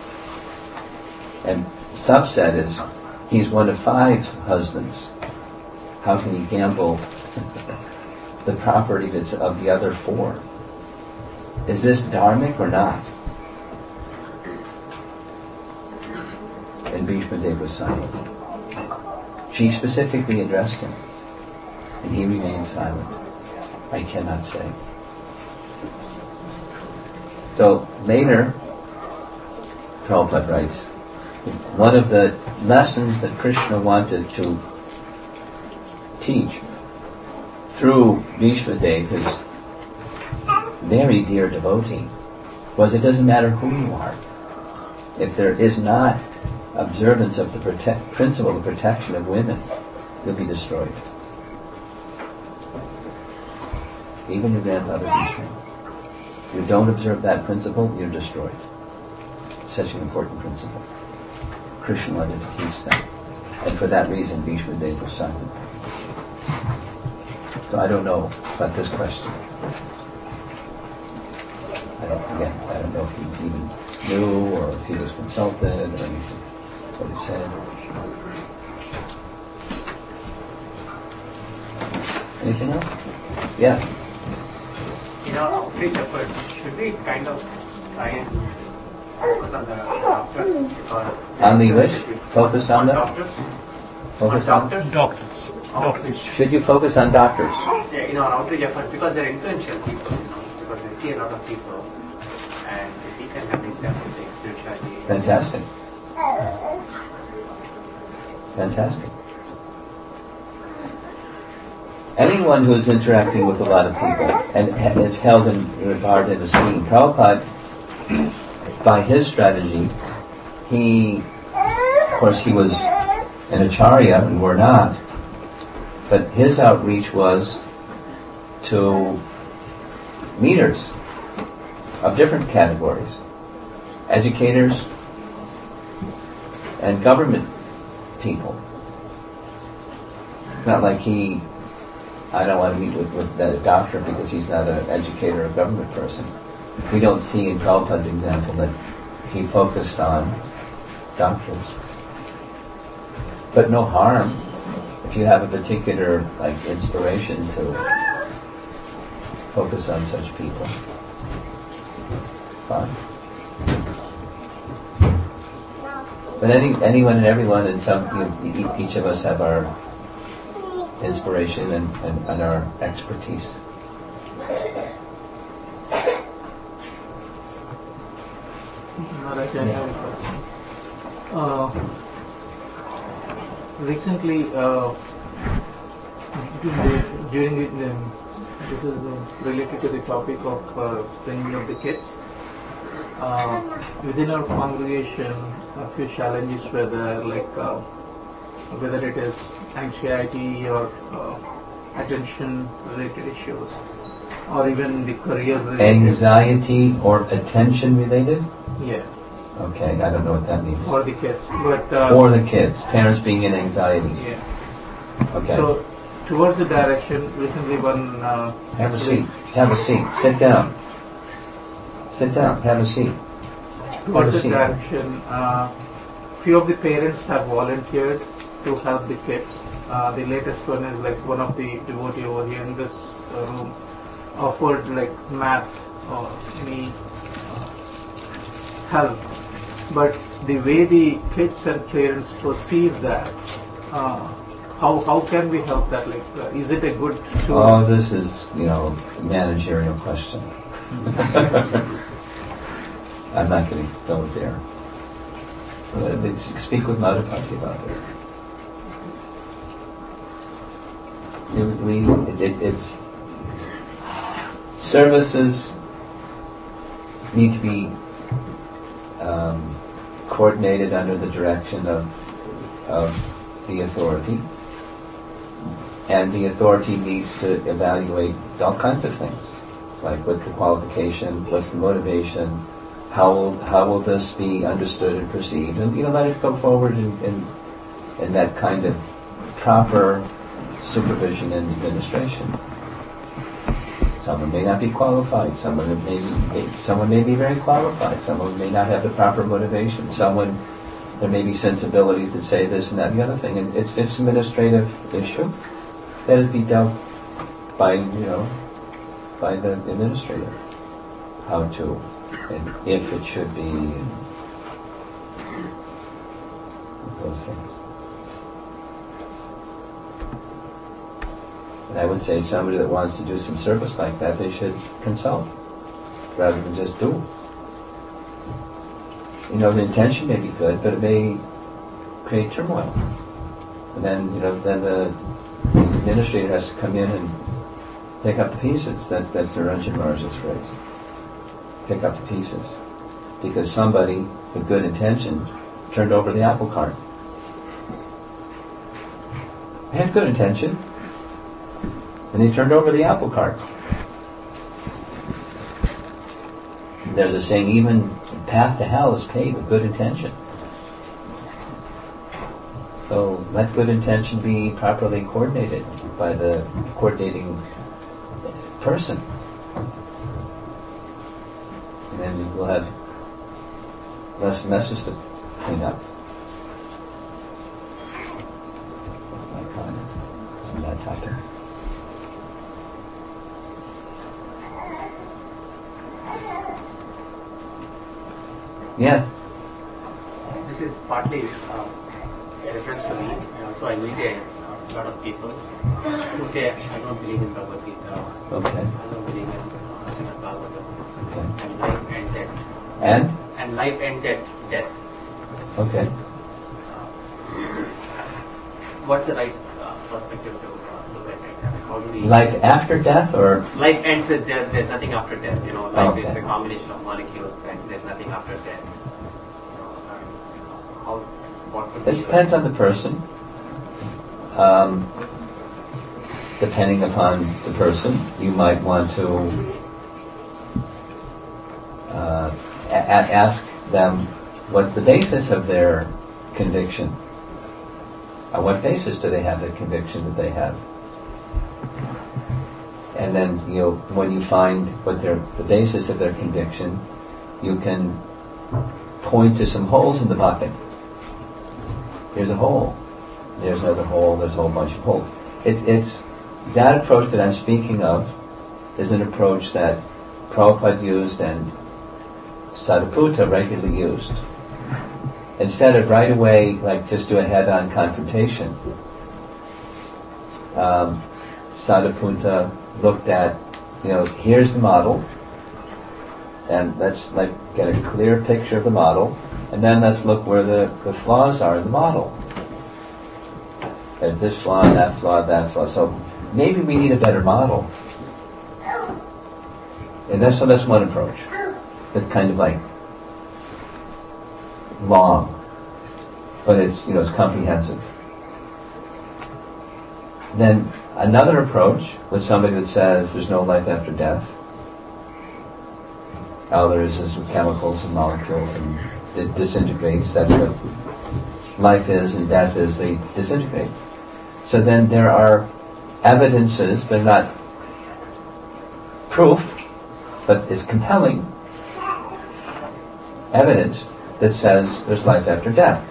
And subset is, he's one of five husbands. How can he gamble the property that's of the other four? Is this dharmic or not? And Bhishma Dev was silent. She specifically addressed him, and he remained silent. I cannot say. So later, Prabhupada writes, one of the lessons that Krishna wanted to teach through Bhishma Dev, his very dear devotee, was it doesn't matter who you are. If there is not observance of the prote- principle of protection of women, you'll be destroyed. Even your grandfather Bhishma. If you don't observe that principle, you're destroyed. Such an important principle. Krishna wanted to teach that. And for that reason, Bhishma Dev was silent. So I don't know about this question. I don't, again, I don't know if he even knew or if he was consulted or anything. That's what he said. Anything else? Yeah. In our outreach effort, should we kind of try and focus on the doctors? Because On the which? Focus on the? doctors? Focus on on? doctors? Doctors. Doctors. Should you focus on doctors? Yeah, in our outreach effort, because they're influential people, you know, because they see a lot of people and they can have examples of spirituality. Fantastic. Fantastic. Anyone who is interacting with a lot of people and ha- is held in regard and esteem, Prabhupada, by his strategy, he, of course, he was an acharya and we're not, but his outreach was to leaders of different categories, educators and government people. It's not like he, I don't want to meet with, with a doctor because he's not an educator or government person. We don't see in Prabhupada's example that he focused on doctors. But no harm if you have a particular like inspiration to focus on such people. Fine. But any anyone and everyone, and some you know, each of us have our inspiration and, and, and our expertise. Maharaj, I have a question. Uh, recently, uh, during the, this is related to the topic of uh, bringing up the kids. Uh, within our congregation, a few challenges were there, like uh, whether it is anxiety or uh, attention-related issues, or even the career-related. Anxiety or attention-related? Yeah. Okay, I don't know what that means. For the kids, but uh, For the kids, parents being in anxiety. Yeah. Okay. So, towards the direction, recently one. Uh, have a seat. Have a seat. Sit down. Sit down. Have a seat. Towards have a the seat. direction, uh, few of the parents have volunteered to help the kids. Uh, the latest one is like one of the devotee over here in this uh, room offered like math or any uh, help. But the way the kids and parents perceive that, uh, how how can we help that? Like, uh, is it a good tool? Oh, this is, you know, a managerial question. I'm not going to go there. Uh, Speak with Madhupati about this. We, we- it, it, it's services need to be um, coordinated under the direction of of the authority, and the authority needs to evaluate all kinds of things, like what's the qualification, what's the motivation, how will how will this be understood and perceived, and you know let it go forward in in, in that kind of proper supervision and administration. Someone may not be qualified. Someone may be, may, someone may be very qualified. Someone may not have the proper motivation. Someone, there may be sensibilities that say this and that and the other thing. And it's it's an administrative issue that it be dealt by you know by the administrator. How to and if it should be and those things. And I would say somebody that wants to do some service like that, they should consult rather than just do. You know, the intention may be good, but it may create turmoil. And then, you know, then the administrator has to come in and Pick up the pieces. That's that's Niranjan Maharaj's phrase. Pick up the pieces. Because somebody with good intention turned over the apple cart. They had good intention, and they turned over the apple cart. There's a saying, even the path to hell is paved with good intention. So let good intention be properly coordinated by the coordinating person. And then we'll have less messes to clean up. That's my comment on that topic. Yes. This is partly uh, a reference to me, and also I meet a uh, lot of people who say, I don't believe in Bhagavad Gita, Okay. I don't believe in uh, Srimad Bhagavatam, Okay. and life ends at And? and life ends at death. Okay. What's the right uh, perspective to uh, look at it? I mean, how do we Life after death, or? life ends with death? There's nothing after death. You know, life Okay. is a combination of molecules, and there's nothing after death. You know, and how what would It be depends on the person. Um, depending upon the person, you might want to uh, a- a- ask them what's the basis of their conviction. On what basis do they have the conviction that they have? And then, you know, when you find what their the basis of their conviction, you can point to some holes in the bucket. Here's a hole. There's another hole. There's a whole bunch of holes. It, it's that approach that I'm speaking of is an approach that Prabhupada used and Sadhuputta regularly used. Instead of right away, like just do a head-on confrontation, um, Sadhuputta looked at, you know, here's the model, and let's like get a clear picture of the model, and then let's look where the, the flaws are in the model. There's this flaw, that flaw, that flaw. So maybe we need a better model. And that's so that's one approach. It's kind of like long, but it's you know it's comprehensive. Then another approach with somebody that says there's no life after death. All there is is chemicals and molecules, and it disintegrates. That's what life is and death is. They disintegrate. So then there are evidences. They're not proof, but it's compelling evidence that says there's life after death.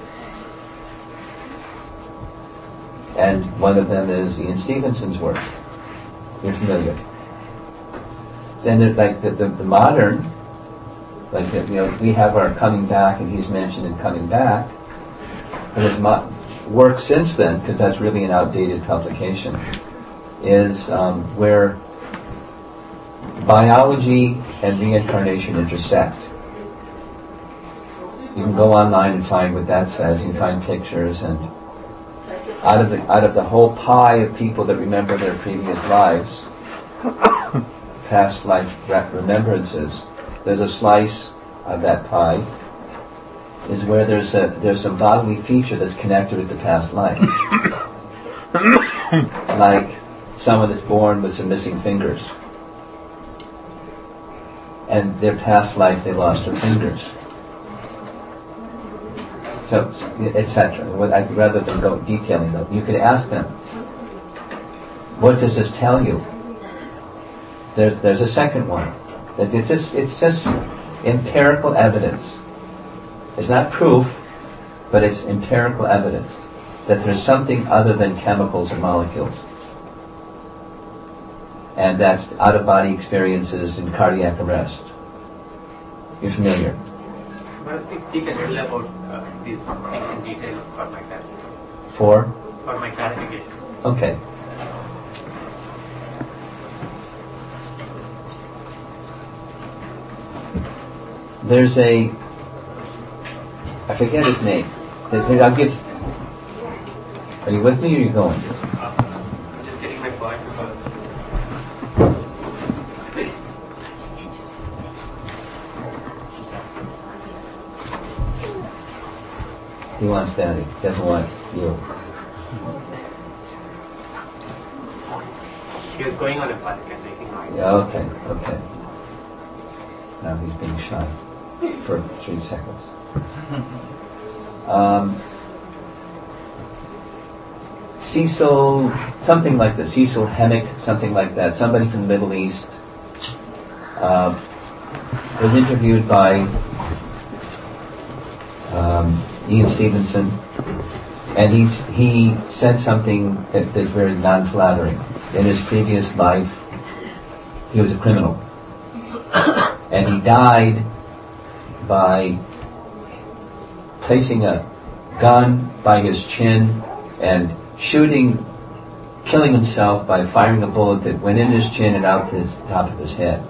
And one of them is Ian Stevenson's work. You're familiar. And they're like the, the, the modern, like the, you know, we have our Coming Back, and he's mentioned in Coming Back. And his mo- work since then, because that's really an outdated publication, is um, where biology and reincarnation intersect. You can go online and find what that says. You can find pictures, and out of the out of the whole pie of people that remember their previous lives, past life remembrances, there's a slice of that pie is where there's a there's a bodily feature that's connected with the past life, like someone that's born with some missing fingers, and their past life they lost their fingers. So, et cetera. Rather than go detailing them, you could ask them, "What does this tell you?" There's there's a second one. It's just it's just empirical evidence. It's not proof, but it's empirical evidence that there's something other than chemicals and molecules, and that's out-of-body experiences in cardiac arrest. You're familiar? But please speak a little about uh, these things in detail for my clarification. For? For my clarification. Okay. There's a, I forget his name. I'll give, are you with me or are you going? Uh, I'm just getting my point because He wants Daddy. Doesn't want you. He was going on a bike and making noise. Yeah, okay, okay. Now he's being shy for three seconds. Um, Cecil, something like this, Cecil Hemmick, something like that, somebody from the Middle East, uh, was interviewed by um, Ian Stevenson, and he's, he said something that, that's very non-flattering. In his previous life, he was a criminal. And he died by placing a gun by his chin and shooting, killing himself by firing a bullet that went in his chin and out his top of his head.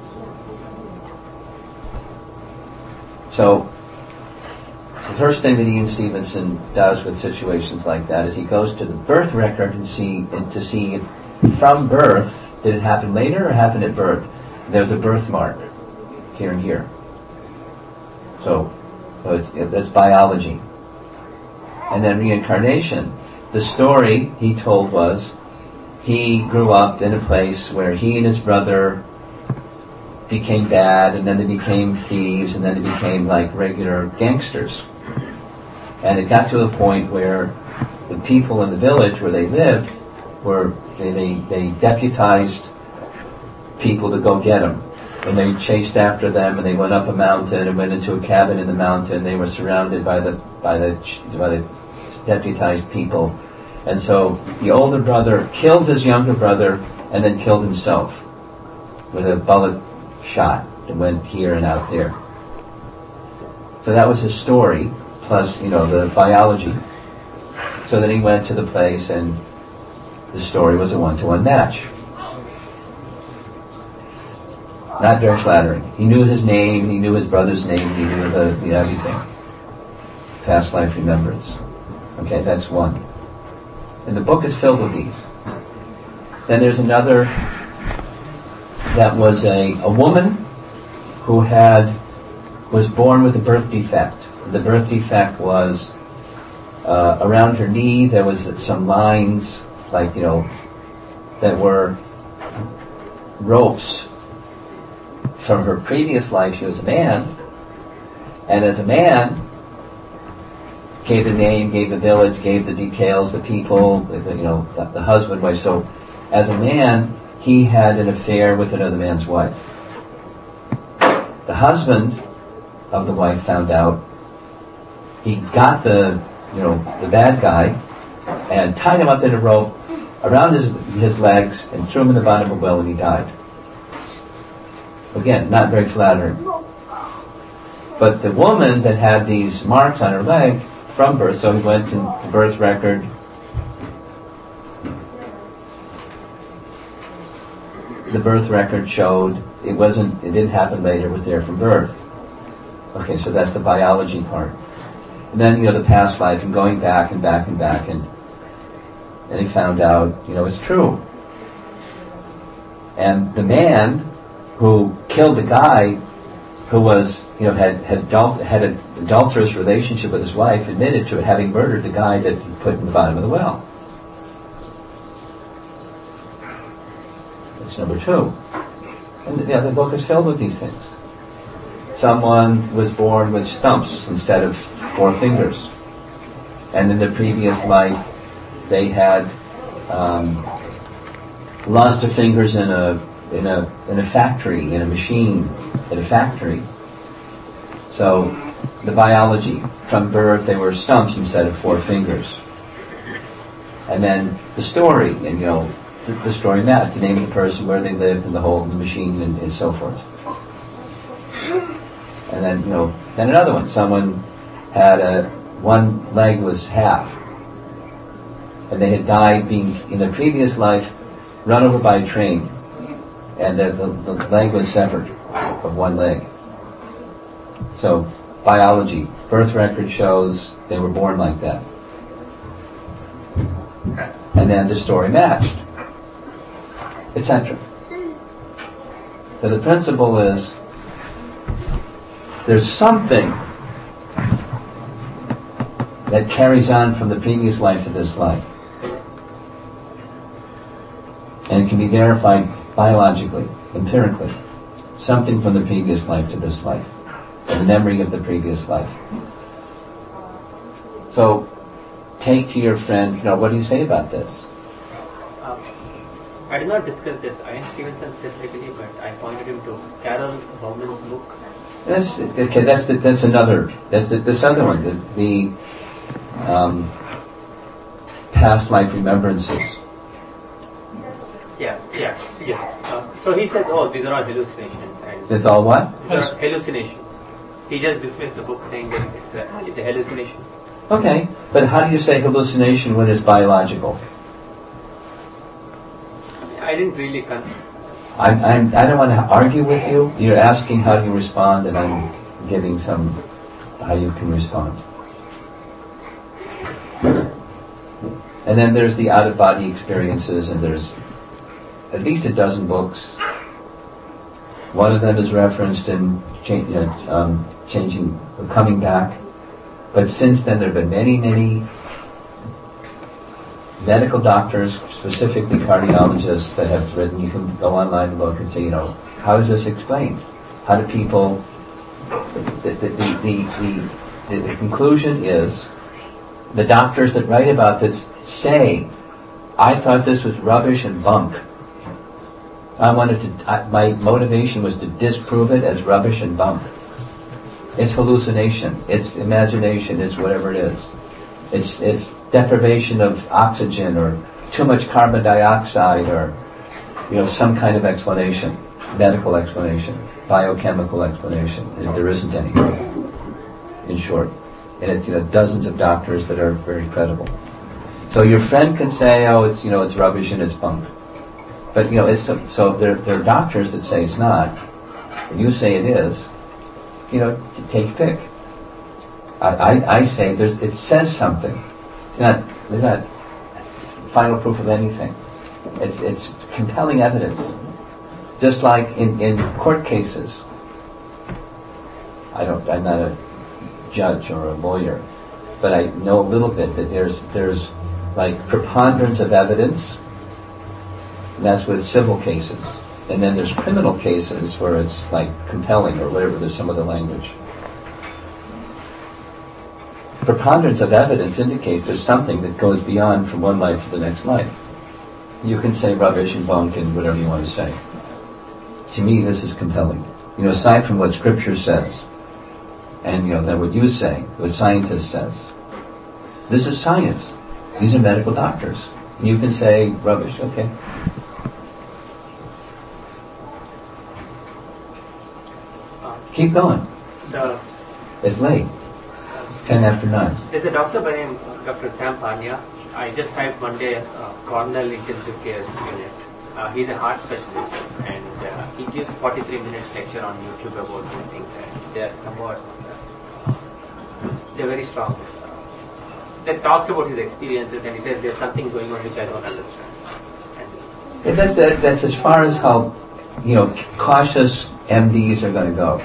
So, the first thing that Ian Stevenson does with situations like that is he goes to the birth record and see and to see if from birth, did it happen later or happen at birth? There's a birthmark here and here. So, so it's, that's biology. And then reincarnation. The story he told was he grew up in a place where he and his brother became bad, and then they became thieves, and then they became like regular gangsters. And it got to a point where the people in the village where they lived were they, they, they deputized people to go get them. And they chased after them, and they went up a mountain and went into a cabin in the mountain. They were surrounded by the by the by the deputized people, and so the older brother killed his younger brother and then killed himself with a bullet shot that went here and out there. So that was his story, plus you know the biology. So then he went to the place, and the story was a one-to-one match. Not very flattering. He knew his name, he knew his brother's name, he knew the, the everything. Past life remembrance. Okay, that's one. And the book is filled with these. Then there's another that was a, a woman who had was born with a birth defect. The birth defect was uh, around her knee there was some lines like, you know, that were ropes. From her previous life, she was a man, and as a man, gave the name, gave the village, gave the details, the people, the, you know, the, the husband, wife. So, as a man, he had an affair with another man's wife. The husband of the wife found out. He got the, you know, the bad guy, and tied him up in a rope around his his legs, and threw him in the bottom of a well, and he died. Again, not very flattering. But the woman that had these marks on her leg from birth, so he went to the birth record. The birth record showed it wasn't, it didn't happen later, it was there from birth. Okay, so that's the biology part. And then, you know, the past life and going back and back and back, and and he found out, you know, it's true. And the man who killed the guy who was, you know, had had, adult, had an adulterous relationship with his wife, admitted to having murdered the guy that he put in the bottom of the well. That's number two. And yeah, the book is filled with these things. Someone was born with stumps instead of four fingers. And in the previous life, they had um, lost their fingers in a in a in a factory, in a machine, in a factory. So the biology, from birth they were stumps instead of four fingers. And then the story, and you know, the, the story matched, the name of the person, where they lived, and the whole the machine, and, and so forth. And then, you know, then another one, someone had a, one leg was half, and they had died being, in their previous life, run over by a train. And the, the, the leg was severed of one leg. So, biology, birth record shows they were born like that. And then the story matched, et cetera. So the principle is, there's something that carries on from the previous life to this life. And can be verified biologically, empirically. Something from the previous life to this life. The memory of the previous life. So, take to your friend, you know, what do you say about this? Um, I did not discuss this, Ian Stevenson specifically, but I pointed him to Carol Bowman's book. That's okay. That's the, that's another. That's the, this other one. The, the um, past life remembrances. Yeah, yeah, yes. Uh, so he says, "Oh, these are all hallucinations." And It's all what? these are hallucinations. He just dismissed the book, saying that it's a it's a hallucination. Okay, but how do you say hallucination when it's biological? I didn't really con- I, I'm, I don't want to argue with you. You're asking how you respond, and I'm giving some how you can respond. And then there's the out-of-body experiences, and there's at least a dozen books. One of them is referenced in cha- you know, um, changing, coming back. But since then, there have been many, many medical doctors, specifically cardiologists, that have written. You can go online and look and say, you know, how is this explained? How do people? The the the the, the, the conclusion is the doctors that write about this say, I thought this was rubbish and bunk. I wanted to. I, my motivation was to disprove it as rubbish and bunk. It's hallucination. It's imagination. It's whatever it is. It's it's deprivation of oxygen or too much carbon dioxide or you know some kind of explanation, medical explanation, biochemical explanation. There isn't any, in short. And it's you know dozens of doctors that are very credible. So your friend can say, oh, it's you know it's rubbish and it's bunk. But you know it's so there there are doctors that say it's not, and you say it is. You know, take your pick. I, I, I say there's it says something. It's not it's not final proof of anything. It's it's compelling evidence. Just like in, in court cases. I don't I'm not a judge or a lawyer, but I know a little bit that there's there's like preponderance of evidence, and that's with civil cases. And then there's criminal cases where it's like compelling or whatever, there's some other language. Preponderance of evidence indicates there's something that goes beyond from one life to the next life. You can say rubbish and bunk and whatever you want to say. To me, this is compelling. You know, aside from what Scripture says, and you know, then what you say, what scientists says. This is science. These are medical doctors. You can say rubbish, okay. Keep going. The, It's late. Ten after nine. there's a doctor by name uh, Doctor Sam Pania. I just typed one day uh, Cornell Intensive Care Unit. Uh, he's a heart specialist, and uh, he gives forty-three minutes lecture on YouTube about these things. And they're somewhat, uh, they're very strong. Uh, that talks about his experiences, and he says there's something going on which I don't understand. And And that's that, that's as far as how you know cautious M Ds are going to go.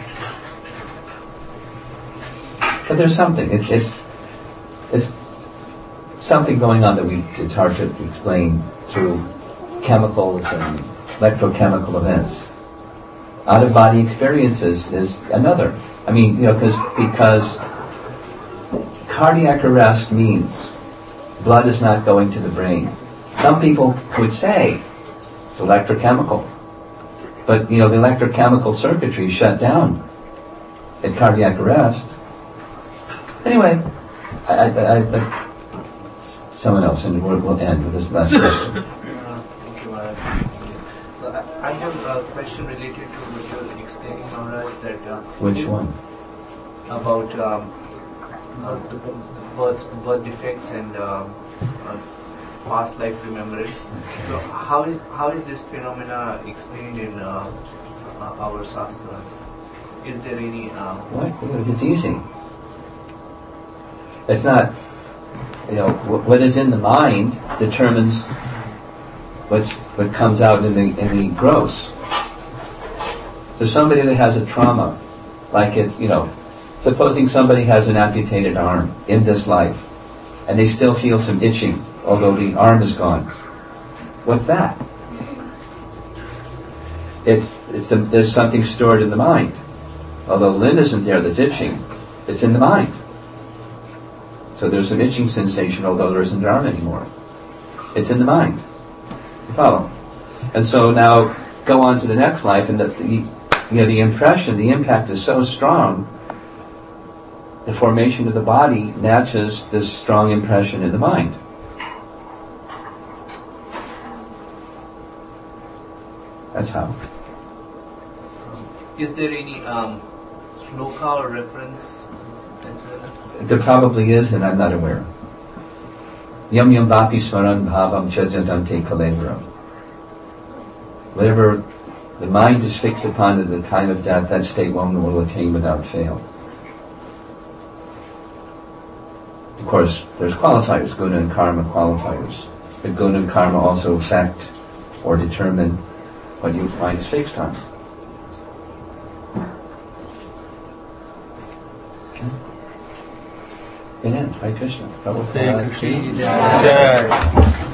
But there's something. It's it's it's something going on that we it's hard to explain through chemicals and electrochemical events. Out of body experiences is another. I mean, you know, because because cardiac arrest means blood is not going to the brain. Some people would say it's electrochemical, but you know the electrochemical circuitry is shut down at cardiac arrest. Anyway, I, I, I, I, someone else, and we'll we'll end with this last question. Uh, Thank you, Maharaj. I have a question related to what you were explaining, Maharaj, that uh, Which one? about um, uh, the birth, birth defects and uh, uh, past life remembrance. So how is how is this phenomena explained in uh, uh, our shastras? Is there any? Uh, What? Because it's easy. It's not, you know, wh- what is in the mind determines what's what comes out in the in the gross. So somebody that has a trauma, like it's, you know, supposing somebody has an amputated arm in this life, and they still feel some itching, although the arm is gone. What's that? It's, it's the, there's something stored in the mind. Although the limb isn't there that's itching, it's in the mind. So there's an itching sensation, although there isn't an arm anymore. It's in the mind. You follow? And so now go on to the next life, and the, the you know the impression, the impact is so strong. The formation of the body matches this strong impression in the mind. That's how. Is there any um, shloka or reference? There probably is, and I'm not aware. Yam yam vapi smaran bhavam chajadante kalevram. Whatever the mind is fixed upon at the time of death, that state one will attain without fail. Of course, there's qualifiers, guna and karma qualifiers. But guna and karma also affect or determine what your mind is fixed on. Amen. Hare Krishna. Prabhupada. Hare Krishna. Jai.